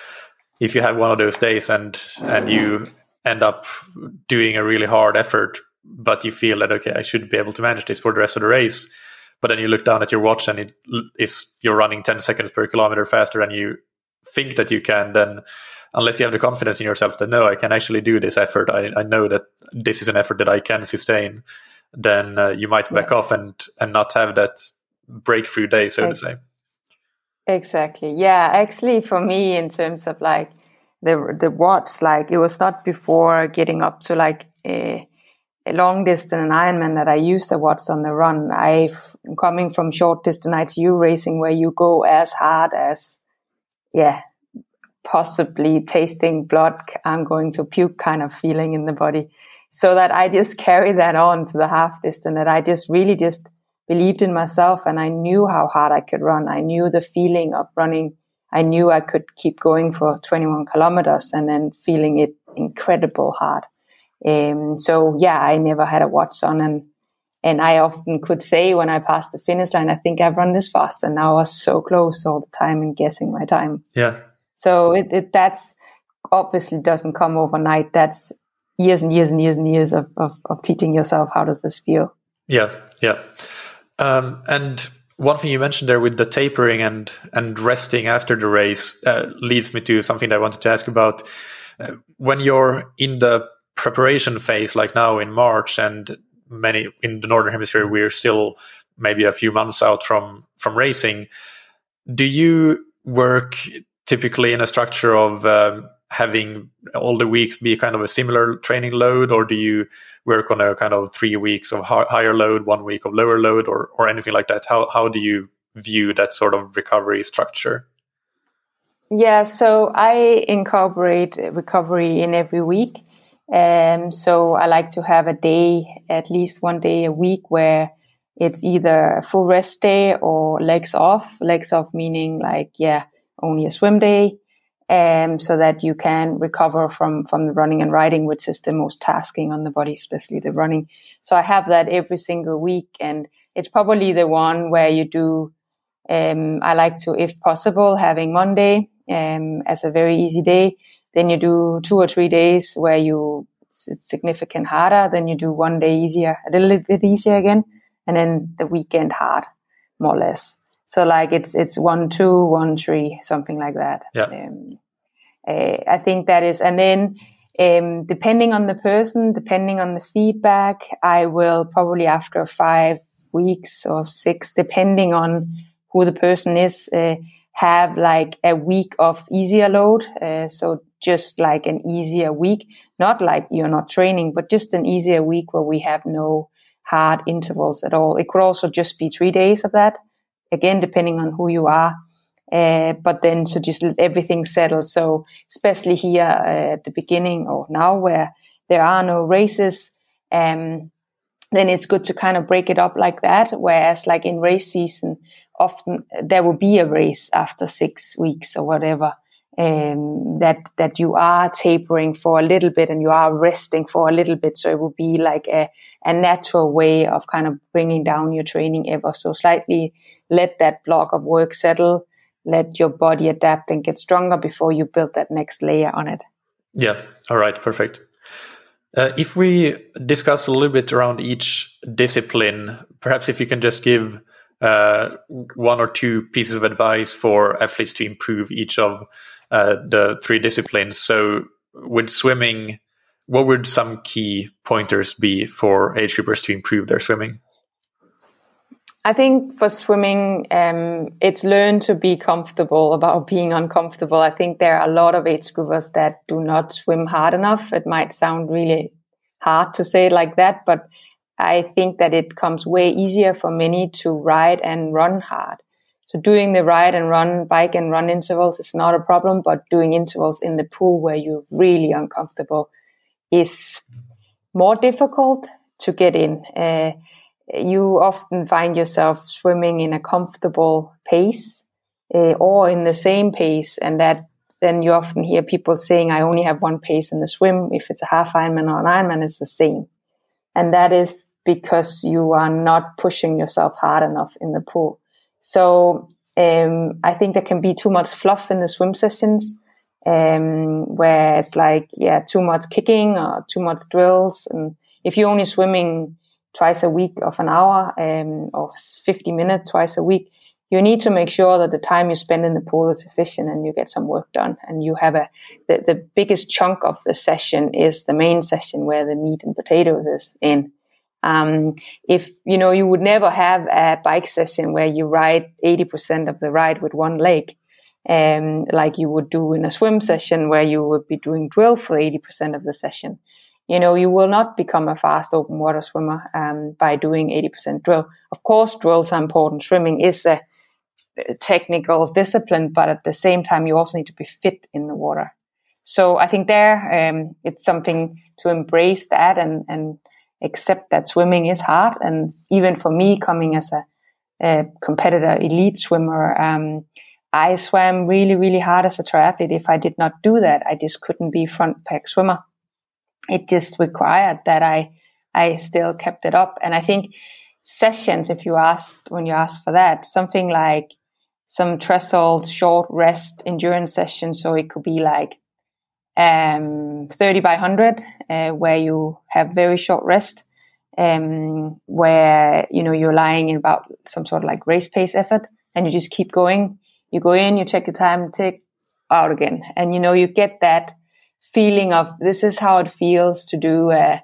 have one of those days and you end up doing a really hard effort, but you feel that, okay, I should be able to manage this for the rest of the race, but then you look down at your watch and you're running 10 seconds per kilometer faster than you think that you can, then unless you have the confidence in yourself that no, I can actually do this effort, I know that this is an effort that I can sustain, then you might back off and not have that breakthrough day, so to say. Exactly. Yeah, actually for me, in terms of like the watch, like it was not before getting up to like a long distance Ironman that I used a watch on the run. I'm coming from short distance ITU racing where you go as hard as, possibly tasting blood, I'm going to puke kind of feeling in the body. So that I just carry that on to the half distance, that I just really just believed in myself, and I knew how hard I could run. I knew the feeling of running. I knew I could keep going for 21 kilometers and then feeling it incredible hard. I never had a watch on, and I often could say when I passed the finish line, I think I've run this fast, and now I was so close all the time and guessing my time. Yeah. So that's obviously doesn't come overnight. That's years and years and years and years of teaching yourself, how does this feel? Yeah. And one thing you mentioned there with the tapering and resting after the race leads me to something that I wanted to ask about. When you're in the preparation phase, like now in March, and many in the Northern Hemisphere, we're still maybe a few months out from racing. Do you work typically in a structure of having all the weeks be kind of a similar training load, or do you work on a kind of 3 weeks of higher load, 1 week of lower load, or anything like that? How do you view that sort of recovery structure? Yeah, so I incorporate recovery in every week. So I like to have a day, at least 1 day a week, where it's either a full rest day or legs off. Legs off meaning like, only a swim day. So that you can recover from the running and riding, which is the most tasking on the body, especially the running. So I have that every single week, and it's probably the one where you do, I like to, if possible, having Monday as a very easy day. Then you do 2 or 3 days where it's significant harder. Then you do 1 day easier, a little bit easier again, and then the weekend hard, more or less. So like it's 1, 2, 1, 3, something like that. Yeah. I think that is, and then depending on the person, depending on the feedback, I will probably after 5 weeks or 6, depending on who the person is, have like a week of easier load. So just like an easier week, not like you're not training, but just an easier week where we have no hard intervals at all. It could also just be 3 days of that. Again, depending on who you are, but then to just let everything settle. So especially here at the beginning or now where there are no races, then it's good to kind of break it up like that. Whereas like in race season, often there will be a race after 6 weeks or whatever, that you are tapering for a little bit and you are resting for a little bit. So it will be like a natural way of kind of bringing down your training ever so slightly. Let that block of work settle, let your body adapt and get stronger before you build that next layer on it. Yeah. All right. Perfect. If we discuss a little bit around each discipline, perhaps if you can just give 1 or 2 pieces of advice for athletes to improve each of the 3 disciplines. So with swimming, what would some key pointers be for age groupers to improve their swimming? I think for swimming, it's learn to be comfortable about being uncomfortable. I think there are a lot of age groupers that do not swim hard enough. It might sound really hard to say it like that, but I think that it comes way easier for many to ride and run hard. So doing the ride and run, bike and run intervals is not a problem, but doing intervals in the pool where you're really uncomfortable is more difficult to get in. You often find yourself swimming in a comfortable pace or in the same pace, and that then you often hear people saying, I only have one pace in the swim. If it's a half Ironman or an Ironman, it's the same. And that is because you are not pushing yourself hard enough in the pool. So I think there can be too much fluff in the swim sessions, where it's like, too much kicking or too much drills. And if you're only swimming twice a week of an hour or 50 minutes twice a week, you need to make sure that the time you spend in the pool is sufficient and you get some work done. And you have the biggest chunk of the session is the main session where the meat and potatoes is in. If, you would never have a bike session where you ride 80% of the ride with one leg, like you would do in a swim session where you would be doing drill for 80% of the session. You will not become a fast open water swimmer by doing 80% drill. Of course, drills are important. Swimming is a technical discipline, but at the same time, you also need to be fit in the water. So I think it's something to embrace that and accept that swimming is hard. And even for me, coming as a competitor elite swimmer, I swam really, really hard as a triathlete. If I did not do that, I just couldn't be front pack swimmer. It just required that I still kept it up. And I think sessions, when you ask for that, something like some threshold short rest endurance sessions. So it could be like 30 by 100, where you have very short rest, where, you're lying in about some sort of like race pace effort and you just keep going. You go in, you check the time, take out again. And, you get that feeling of this is how it feels to do a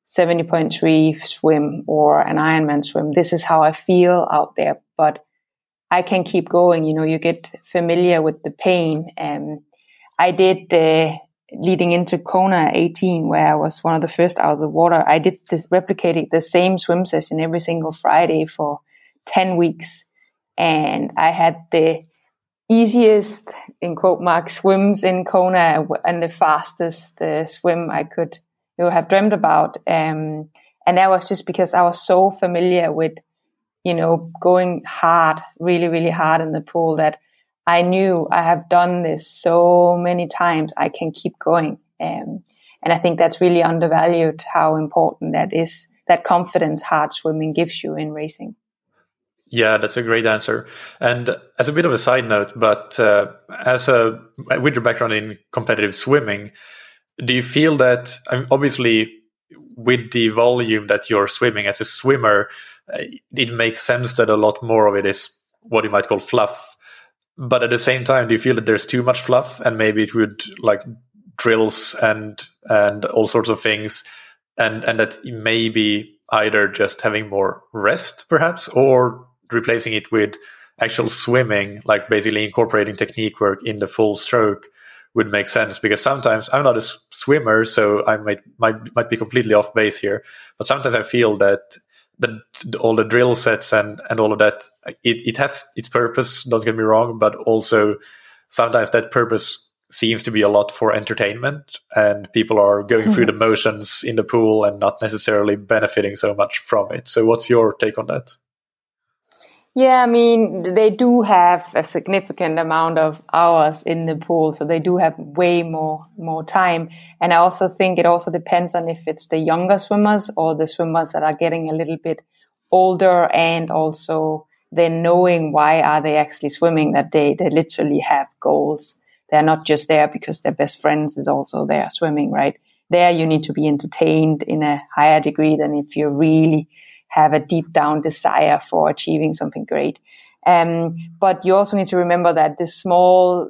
70.3 swim or an Ironman swim. This is how I feel out there, but I can keep going. You get familiar with the pain. I did leading into Kona 18, where I was one of the first out of the water. I did replicating the same swim session every single Friday for 10 weeks. And I had the easiest, in quote marks, swims in Kona and the fastest swim I could have dreamt about. And that was just because I was so familiar with, going hard, really, really hard in the pool, that I knew I have done this so many times, I can keep going. And I think that's really undervalued, how important that is, that confidence hard swimming gives you in racing. Yeah, that's a great answer. And as a bit of a side note, but with your background in competitive swimming, do you feel that, obviously, with the volume that you're swimming as a swimmer, it makes sense that a lot more of it is what you might call fluff. But at the same time, do you feel that there's too much fluff, and maybe it would like drills and all sorts of things, and that maybe either just having more rest, perhaps, or replacing it with actual swimming, like basically incorporating technique work in the full stroke, would make sense? Because sometimes I'm not a swimmer, so I might be completely off base here, but sometimes I feel that all the drill sets and all of that, it has its purpose, don't get me wrong, but also sometimes that purpose seems to be a lot for entertainment, and people are going through the motions in the pool and not necessarily benefiting so much from it. So what's your take on that? Yeah, I mean, they do have a significant amount of hours in the pool, so they do have way more time. And I also think it also depends on if it's the younger swimmers or the swimmers that are getting a little bit older, and also then knowing why are they actually swimming, that they literally have goals. They're not just there because their best friends is also there swimming, right? There you need to be entertained in a higher degree than if you really have a deep down desire for achieving something great. But you also need to remember that the small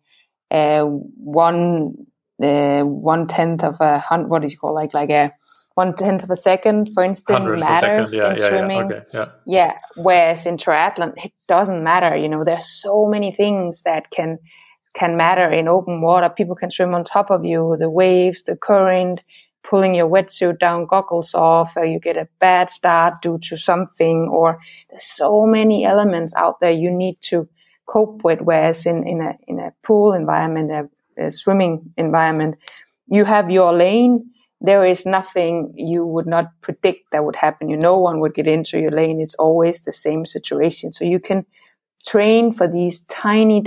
1/10 of a what is it called, like a 1/10 of a second, for instance, matters in swimming. Yeah. Whereas in triathlon, it doesn't matter. There's so many things that can matter in open water. People can swim on top of you, the waves, the current, pulling your wetsuit down, goggles off, or you get a bad start due to something, or there's so many elements out there you need to cope with. Whereas in a pool environment, a swimming environment, you have your lane. There is nothing you would not predict that would happen. No one would get into your lane. It's always the same situation. So you can train for these tiny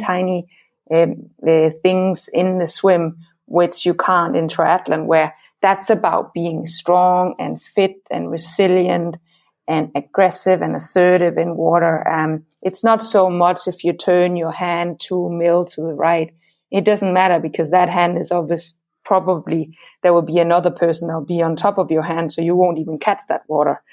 things in the swim, which you can't in triathlon, where that's about being strong and fit and resilient and aggressive and assertive in water. It's not so much if you turn your hand 2 mil to the right. It doesn't matter, because that hand is obvious. Probably there will be another person that will be on top of your hand, so you won't even catch that water.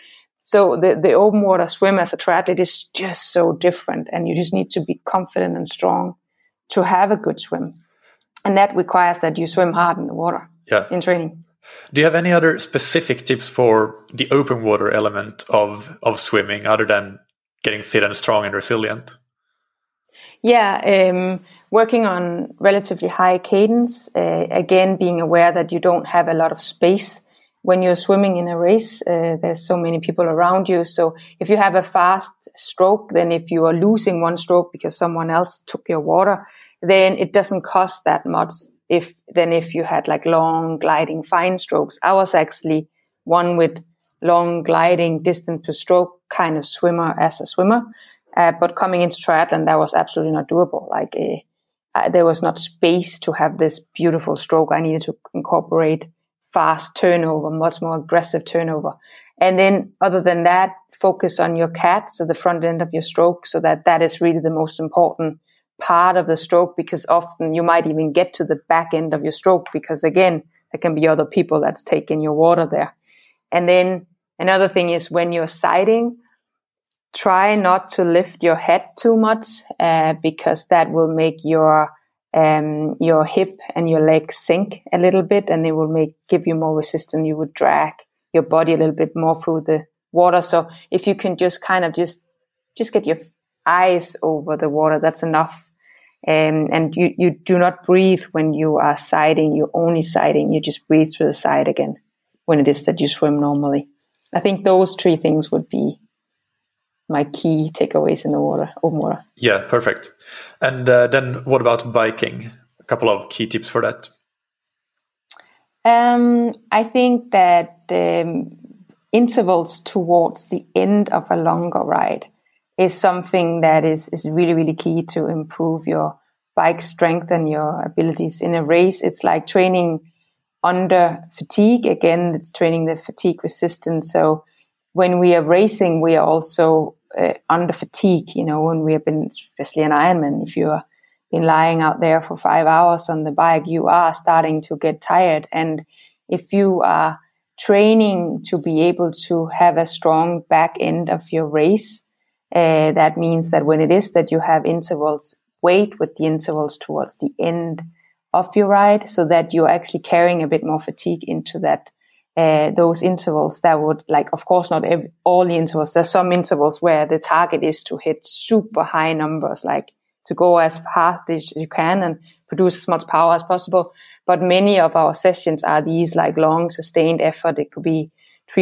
So the open water swim as a triathlete is just so different, and you just need to be confident and strong to have a good swim. And that requires that you swim hard in the water in training. Do you have any other specific tips for the open water element of swimming other than getting fit and strong and resilient? Yeah, working on relatively high cadence, again, being aware that you don't have a lot of space when you're swimming in a race. There's so many people around you. So if you have a fast stroke, then if you are losing one stroke because someone else took your water, then it doesn't cost that much if you had like long gliding fine strokes. I was actually one with long gliding distance per stroke kind of swimmer as a swimmer. But coming into triathlon, that was absolutely not doable. Like there was not space to have this beautiful stroke. I needed to incorporate fast turnover, much more aggressive turnover. And then other than that, focus on your CAT, so the front end of your stroke, so that is really the most important part of the stroke, because often you might even get to the back end of your stroke because, again, there can be other people that's taking your water there. And then another thing is when you're siding, try not to lift your head too much because that will make your hip and your legs sink a little bit, and it will give you more resistance. You would drag your body a little bit more through the water. So if you can just kind of just get your eyes over the water, that's enough. And you do not breathe when you are siding. You're only siding. You just breathe through the side again when it is that you swim normally. I think those three things would be my key takeaways in the water, open water. Yeah, perfect. And then what about biking? A couple of key tips for that. I think that intervals towards the end of a longer ride is something that is really, really key to improve your bike strength and your abilities in a race. It's like training under fatigue. Again, it's training the fatigue resistance. So when we are racing, we are also under fatigue. You know, when we have been, especially an Ironman, if you have been lying out there for 5 hours on the bike, you are starting to get tired. And if you are training to be able to have a strong back end of your race, that means that when it is that you have intervals, wait with the intervals towards the end of your ride, so that you're actually carrying a bit more fatigue into that those intervals. That would, like, of course, not all the intervals. There's some intervals where the target is to hit super high numbers, like to go as fast as you can and produce as much power as possible. But many of our sessions are these like long sustained effort. It could be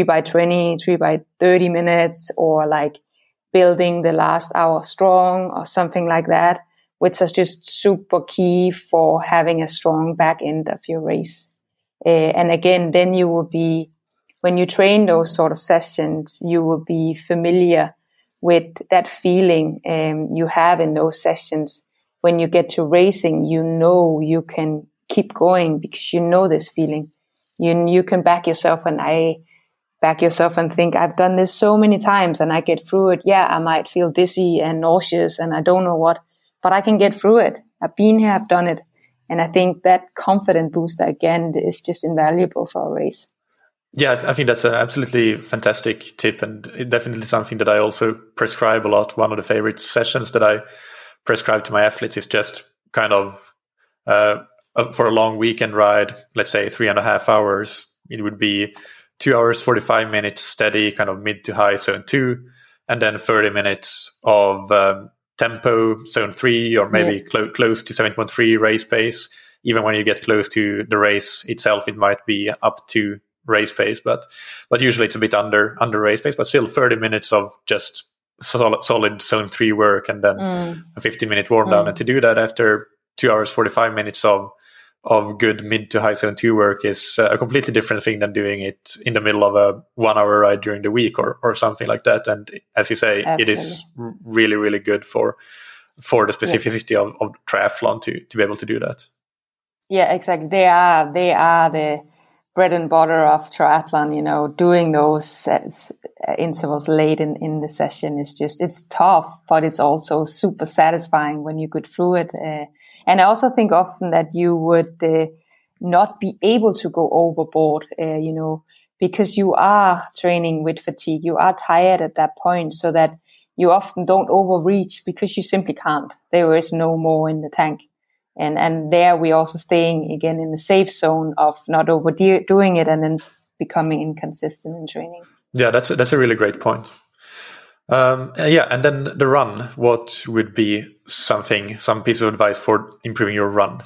3x20, 3x30 minutes, or like building the last hour strong or something like that, which is just super key for having a strong back end of your race. And again, then you will be, when you train those sort of sessions, you will be familiar with that feeling you have in those sessions. When you get to racing, you know you can keep going because you know this feeling. You can back yourself, and I back yourself and think, I've done this so many times and I get through it. Yeah, I might feel dizzy and nauseous and I don't know what, but I can get through it. I've been here, I've done it. And I think that confidence booster, again, is just invaluable for a race. Yeah, I think that's an absolutely fantastic tip, and definitely something that I also prescribe a lot. One of the favorite sessions that I prescribe to my athletes is just kind of for a long weekend ride, let's say 3.5 hours. It would be 2 hours, 45 minutes steady, kind of mid to high zone 2, and then 30 minutes of tempo zone 3, or maybe close to 7.3 race pace. Even when you get close to the race itself, it might be up to race pace, but usually it's a bit under race pace, but still 30 minutes of just solid zone 3 work, and then a 15-minute warm down. And to do that after 2 hours, 45 minutes of good mid to high zone 2 work is a completely different thing than doing it in the middle of a 1 hour ride during the week or something like that. And as you say, Absolutely. It is really, really good for the specificity of triathlon to be able to do that. Yeah, exactly. They are the bread and butter of triathlon. You know, doing those intervals late in the session is just, it's tough, but it's also super satisfying when you get through it. And I also think often that you would not be able to go overboard. You know, because you are training with fatigue. You are tired at that point, so that you often don't overreach because you simply can't. There is no more in the tank. And there we're also staying again in the safe zone of not overdoing it and then becoming inconsistent in training. Yeah, that's a really great point. And then the run, what would be some piece of advice for improving your run?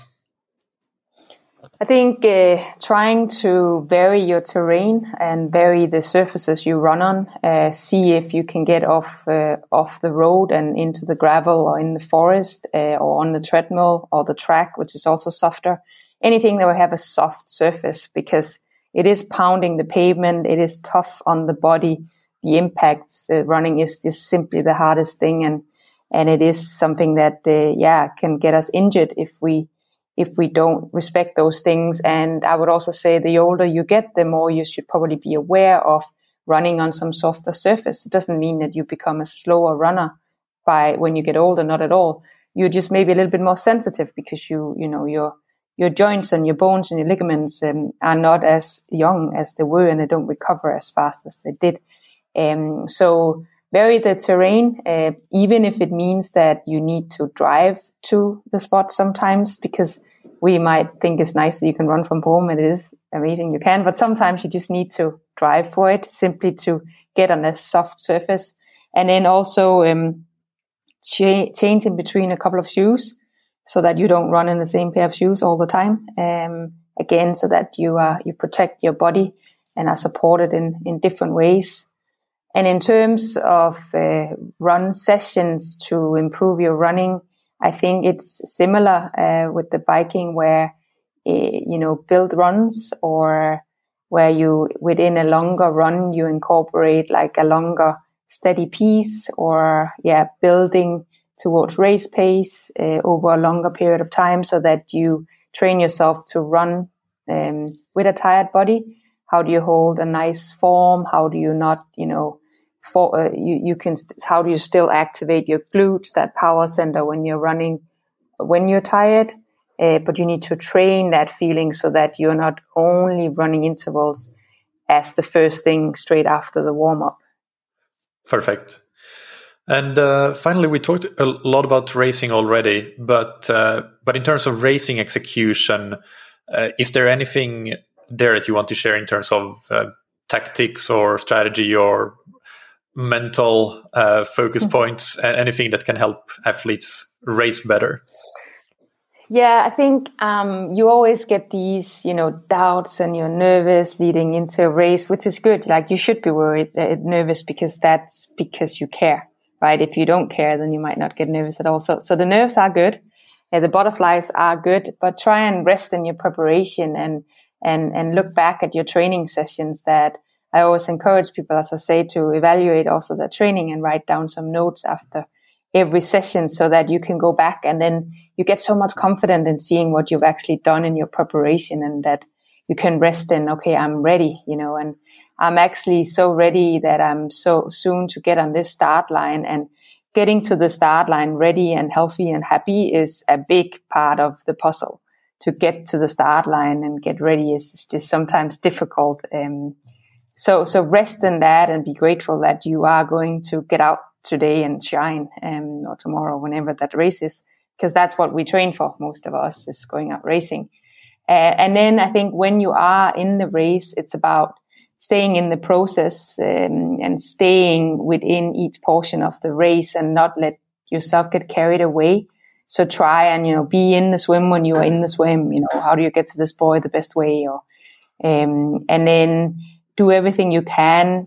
I think trying to vary your terrain and vary the surfaces you run on. See if you can get off the road and into the gravel or in the forest or on the treadmill or the track, which is also softer. Anything that will have a soft surface, because it is pounding the pavement. It is tough on the body. The impact running is just simply the hardest thing, and it is something that can get us injured if we don't respect those things. And I would also say the older you get, the more you should probably be aware of running on some softer surface. It doesn't mean that you become a slower runner when you get older, not at all. You're just maybe a little bit more sensitive because your joints and your bones and your ligaments are not as young as they were, and they don't recover as fast as they did. So vary the terrain, even if it means that you need to drive to the spot sometimes, because we might think it's nice that you can run from home. It is amazing you can, but sometimes you just need to drive for it simply to get on a soft surface. And then also change in between a couple of shoes so that you don't run in the same pair of shoes all the time. Again, so that you protect your body and are supported in different ways. And in terms of run sessions to improve your running, I think it's similar with the biking, where build runs, or where you within a longer run you incorporate like a longer steady piece, or building towards race pace over a longer period of time, so that you train yourself to run with a tired body. How do you hold a nice form? How do you not, how do you still activate your glutes, that power center when you're running, when you're tired? But you need to train that feeling so that you're not only running intervals as the first thing straight after the warm up. Perfect. And finally, we talked a lot about racing already, but in terms of racing execution, is there anything there that you want to share in terms of tactics or strategy or mental focus points, anything that can help athletes race better? Yeah, I think you always get these, doubts, and you're nervous leading into a race, which is good. Like, you should be worried, nervous, because that's because you care, right? If you don't care, then you might not get nervous at all. So the nerves are good. The butterflies are good, but try and rest in your preparation and look back at your training sessions. That I always encourage people, as I say, to evaluate also their training and write down some notes after every session, so that you can go back and then you get so much confidence in seeing what you've actually done in your preparation, and that you can rest in, okay, I'm ready, and I'm actually so ready that I'm so soon to get on this start line. And getting to the start line ready and healthy and happy is a big part of the puzzle. To get to the start line and get ready is just sometimes difficult. So rest in that and be grateful that you are going to get out today and shine, or tomorrow, whenever that race is, because that's what we train for. Most of us is going out racing. And then I think when you are in the race, it's about staying in the process and staying within each portion of the race and not let yourself get carried away. So try and, be in the swim when you are in the swim. How do you get to this buoy the best way? Or and then do everything you can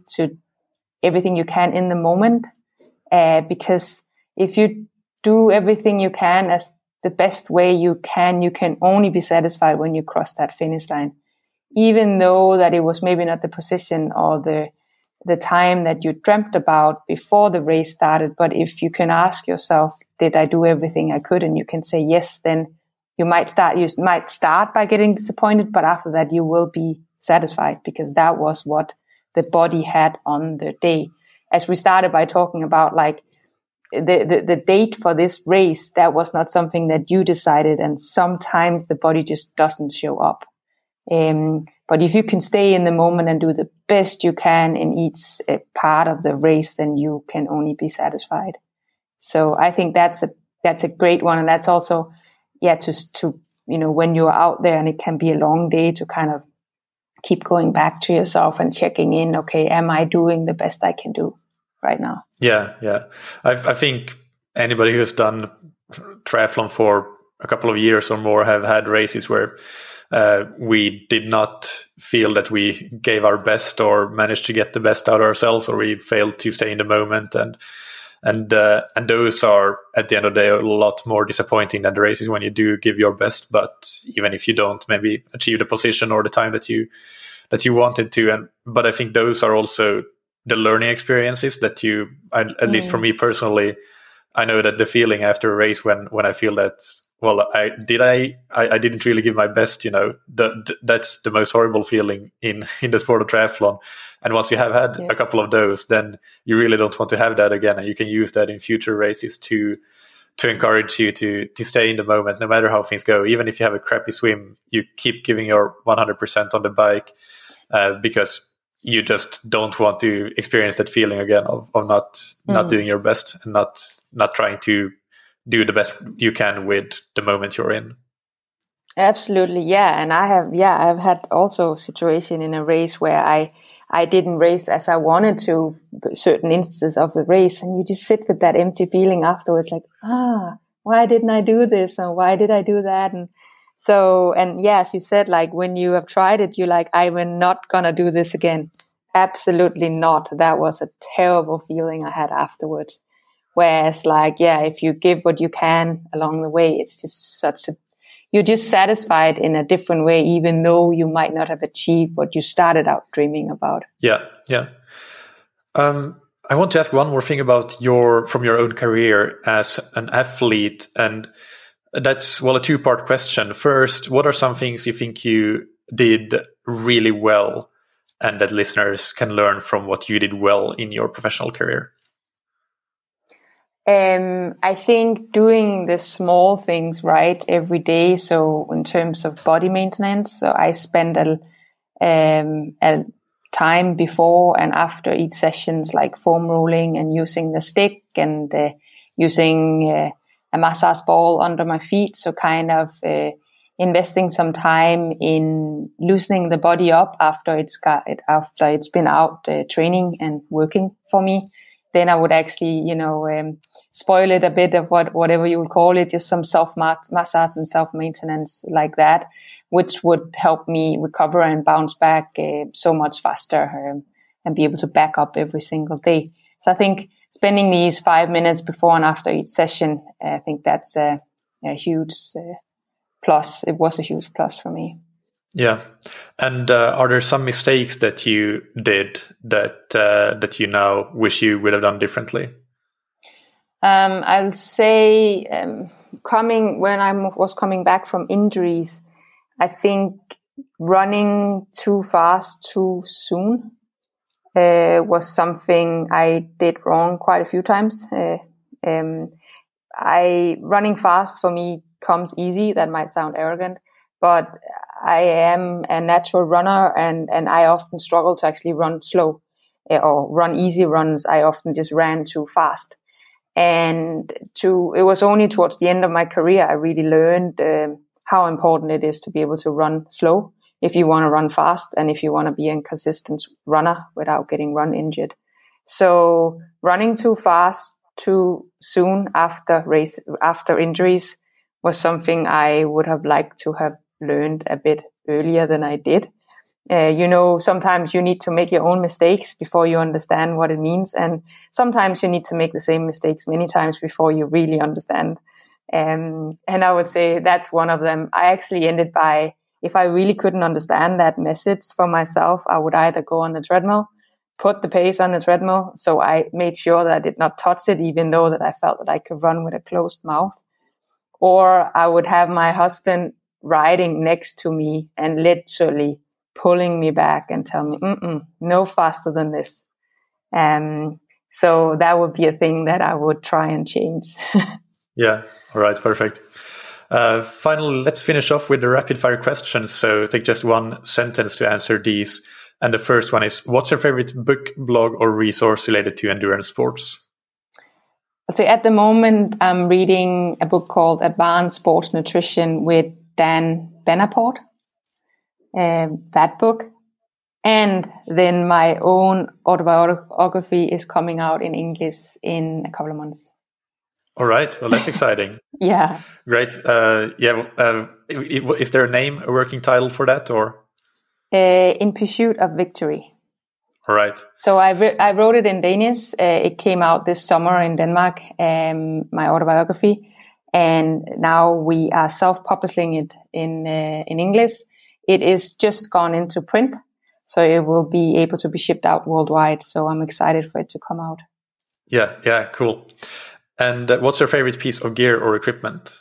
in the moment. Because if you do everything you can as the best way you can only be satisfied when you cross that finish line. Even though that it was maybe not the position or the time that you dreamt about before the race started. But if you can ask yourself, did I do everything I could? And you can say yes, then you might start by getting disappointed, but after that you will be satisfied, because that was what the body had on the day. As we started by talking about, like, the date for this race, that was not something that you decided, and sometimes the body just doesn't show up. But if you can stay in the moment and do the best you can in each part of the race, then you can only be satisfied. So I think that's a great one. And that's also, to when you're out there and it can be a long day, to kind of keep going back to yourself and checking in. Okay, am I doing the best I can do right now? Yeah. I think anybody who has done triathlon for a couple of years or more have had races where we did not feel that we gave our best or managed to get the best out of ourselves, or we failed to stay in the moment. And those are, at the end of the day, a lot more disappointing than the races when you do give your best, but even if you don't maybe achieve the position or the time that you wanted to. But I think those are also the learning experiences that at least for me personally, I know that the feeling after a race when I feel that, well, I didn't really give my best, that's the most horrible feeling in the sport of triathlon. And once you have had a couple of those, then you really don't want to have that again. And you can use that in future races to encourage you to stay in the moment, no matter how things go. Even if you have a crappy swim, you keep giving your 100% on the bike, because you just don't want to experience that feeling again of not doing your best and not trying to do the best you can with the moment you're in. Absolutely, yeah. And I've had also a situation in a race where I didn't race as I wanted to, certain instances of the race, and you just sit with that empty feeling afterwards, like, why didn't I do this, and why did I do that? And so, as you said, like when you have tried it, you're like, I'm not gonna do this again. Absolutely not. That was a terrible feeling I had afterwards. Whereas, like, if you give what you can along the way, it's just you're just satisfied in a different way, even though you might not have achieved what you started out dreaming about. Yeah. I want to ask one more thing about from your own career as an athlete, and that's, well, a two-part question. First, what are some things you think you did really well and that listeners can learn from what you did well in your professional career? I think doing the small things right every day. So in terms of body maintenance, so I spend a time before and after each sessions, like foam rolling and using the stick and using a massage ball under my feet. So kind of investing some time in loosening the body up after it's been out training and working for me. Then I would actually, spoil it a bit of whatever you would call it, just some self-massage and self-maintenance like that, which would help me recover and bounce back so much faster and be able to back up every single day. So I think spending these 5 minutes before and after each session, I think that's a huge plus. It was a huge plus for me. Yeah. And are there some mistakes that you did that you now wish you would have done differently? I'll say when I was coming back from injuries, I think running too fast too soon was something I did wrong quite a few times. Running fast for me comes easy. That might sound arrogant, but I am a natural runner, and I often struggle to actually run slow or run easy runs. I often just ran too fast. And it was only towards the end of my career I really learned how important it is to be able to run slow if you want to run fast and if you want to be a consistent runner without getting run injured. So running too fast too soon after injuries was something I would have liked to have learned a bit earlier than I did. Sometimes you need to make your own mistakes before you understand what it means. And sometimes you need to make the same mistakes many times before you really understand. And I would say that's one of them. I actually ended by, if I really couldn't understand that message for myself, I would either go on the treadmill, put the pace on the treadmill. So I made sure that I did not touch it, even though that I felt that I could run with a closed mouth. Or I would have my husband riding next to me and literally pulling me back and tell me, no faster than this. So that would be a thing that I would try and change. Yeah. All right. Perfect. Finally, let's finish off with the rapid fire questions. So take just one sentence to answer these. And the first one is, what's your favorite book, blog, or resource related to endurance sports? So at the moment, I'm reading a book called Advanced Sports Nutrition with Dan Benaport. That book. And then my own autobiography is coming out in English in a couple of months. All right. Well, that's exciting. Yeah. Great. Is there a working title for that, or? In Pursuit of Victory. All right. So I wrote it in Danish. It came out this summer in Denmark, my autobiography. And now we are self-publishing it in English. It is just gone into print, so it will be able to be shipped out worldwide. So I'm excited for it to come out. Yeah, cool. And what's your favorite piece of gear or equipment?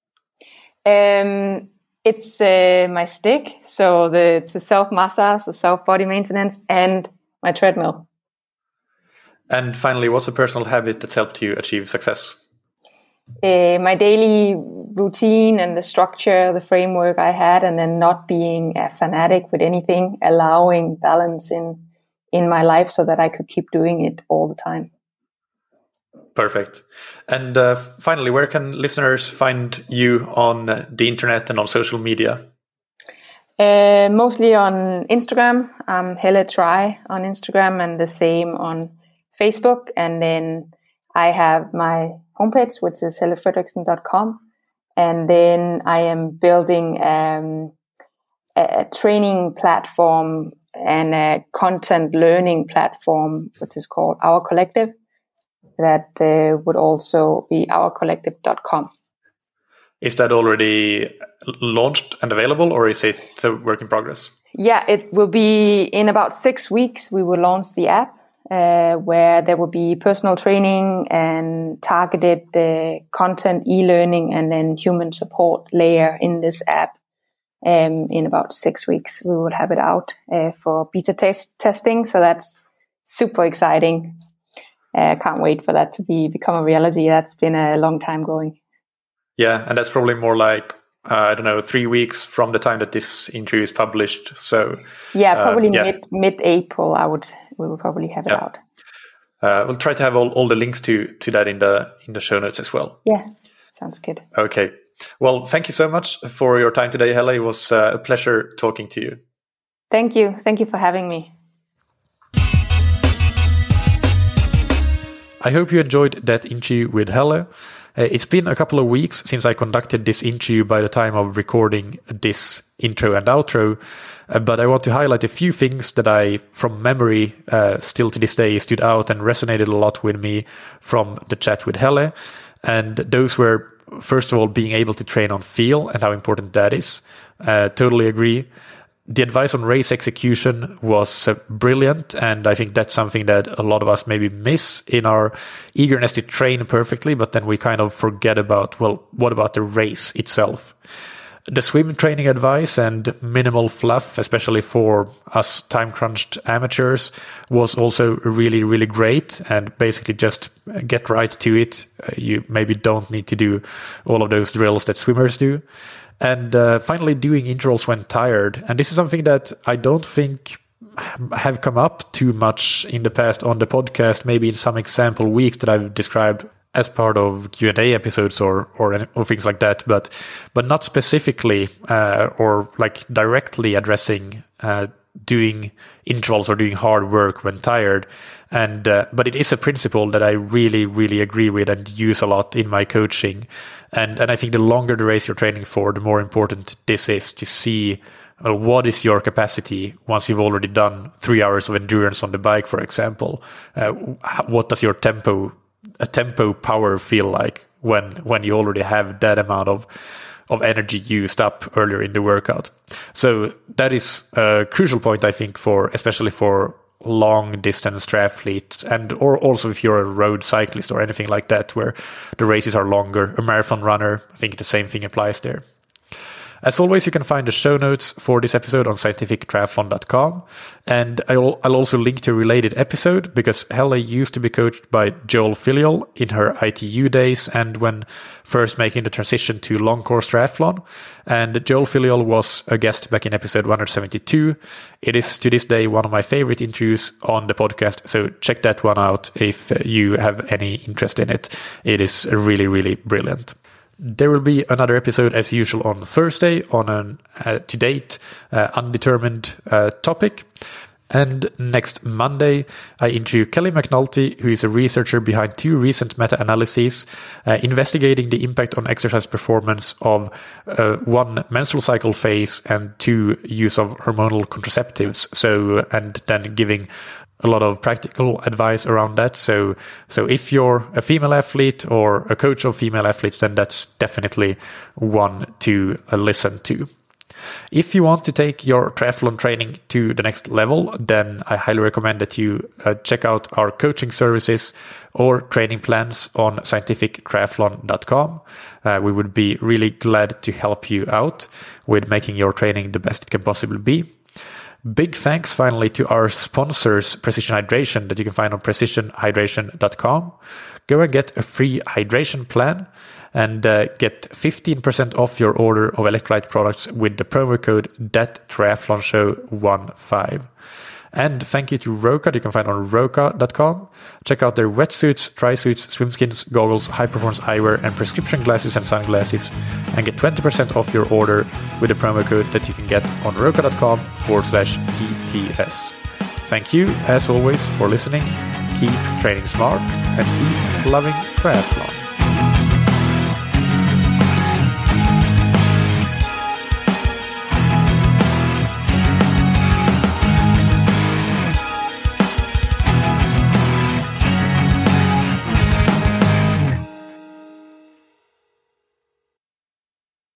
It's my stick, so to self-massage, so self-body maintenance, and my treadmill. And finally, what's a personal habit that's helped you achieve success? My daily routine and the structure, the framework I had, and then not being a fanatic with anything, allowing balance in my life so that I could keep doing it all the time. Perfect. And finally, where can listeners find you on the internet and on social media? Mostly on Instagram. I'm Helle Try on Instagram, and the same on Facebook. And then I have my homepage, which is hellefredriksen.com. And then I am building a training platform and a content learning platform, which is called Our Collective. That would also be ourcollective.com. Is that already launched and available, or is it a work in progress? Yeah, it will be in about 6 weeks. We will launch the app where there will be personal training and targeted content, e-learning, and then human support layer in this app. In about 6 weeks, we will have it out for beta testing. So that's super exciting. Can't wait for that to become a reality. That's been a long time going. Yeah, and that's probably more like, 3 weeks from the time that this interview is published. So yeah, probably mid-April, we will probably have it out. We'll try to have all the links to that in the show notes as well. Yeah, sounds good. Okay. Well, thank you so much for your time today, Helle. It was a pleasure talking to you. Thank you. Thank you for having me. I hope you enjoyed that interview with Helle. It's been a couple of weeks since I conducted this interview by the time of recording this intro and outro, but I want to highlight a few things that I, from memory, still to this day stood out and resonated a lot with me from the chat with Helle. And those were, first of all, being able to train on feel and how important that is. Totally agree. The advice on race execution was brilliant, and I think that's something that a lot of us maybe miss in our eagerness to train perfectly, but then we kind of forget about, well, what about the race itself? The swim training advice and minimal fluff, especially for us time-crunched amateurs, was also really, really great, and basically just get right to it. You maybe don't need to do all of those drills that swimmers do. And finally, doing intervals when tired. And this is something that I don't think have come up too much in the past on the podcast, maybe in some example weeks that I've described as part of Q&A episodes or things like that, but not specifically or like directly addressing doing intervals or doing hard work when tired. And but it is a principle that I really, really agree with and use a lot in my coaching. And I think the longer the race you're training for, the more important this is to see what is your capacity once you've already done 3 hours of endurance on the bike, for example. What does your tempo power feel like when you already have that amount of energy used up earlier in the workout? So that is a crucial point, I think, especially for long distance triathletes, and or also if you're a road cyclist or anything like that, where the races are longer, a marathon runner, I think the same thing applies there. As always, you can find the show notes for this episode on scientifictriathlon.com. And I'll also link to a related episode, because Helle used to be coached by Joel Filiol in her ITU days and when first making the transition to long course triathlon. And Joel Filiol was a guest back in episode 172. It is to this day one of my favorite interviews on the podcast, so check that one out if you have any interest in it. It is really, really brilliant. There will be another episode as usual on Thursday on an to-date undetermined topic. And next Monday, I interview Kelly McNulty, who is a researcher behind 2 recent meta-analyses investigating the impact on exercise performance of 1, menstrual cycle phase, and 2, use of hormonal contraceptives. And then giving a lot of practical advice around that. So if you're a female athlete or a coach of female athletes, then that's definitely one to listen to. If you want to take your triathlon training to the next level, then I highly recommend that you check out our coaching services or training plans on scientifictriathlon.com. We would be really glad to help you out with making your training the best it can possibly be. Big thanks finally to our sponsors, Precision Hydration, that you can find on precisionhydration.com. Go and get a free hydration plan and get 15% off your order of electrolyte products with the promo code THATTriathlonshow15. And thank you to Roka, you can find on roka.com. Check out their wetsuits, tri-suits, swimskins, goggles, high-performance eyewear, and prescription glasses and sunglasses, and get 20% off your order with the promo code that you can get on roka.com/TTS. Thank you, as always, for listening. Keep training smart and keep loving triathlon.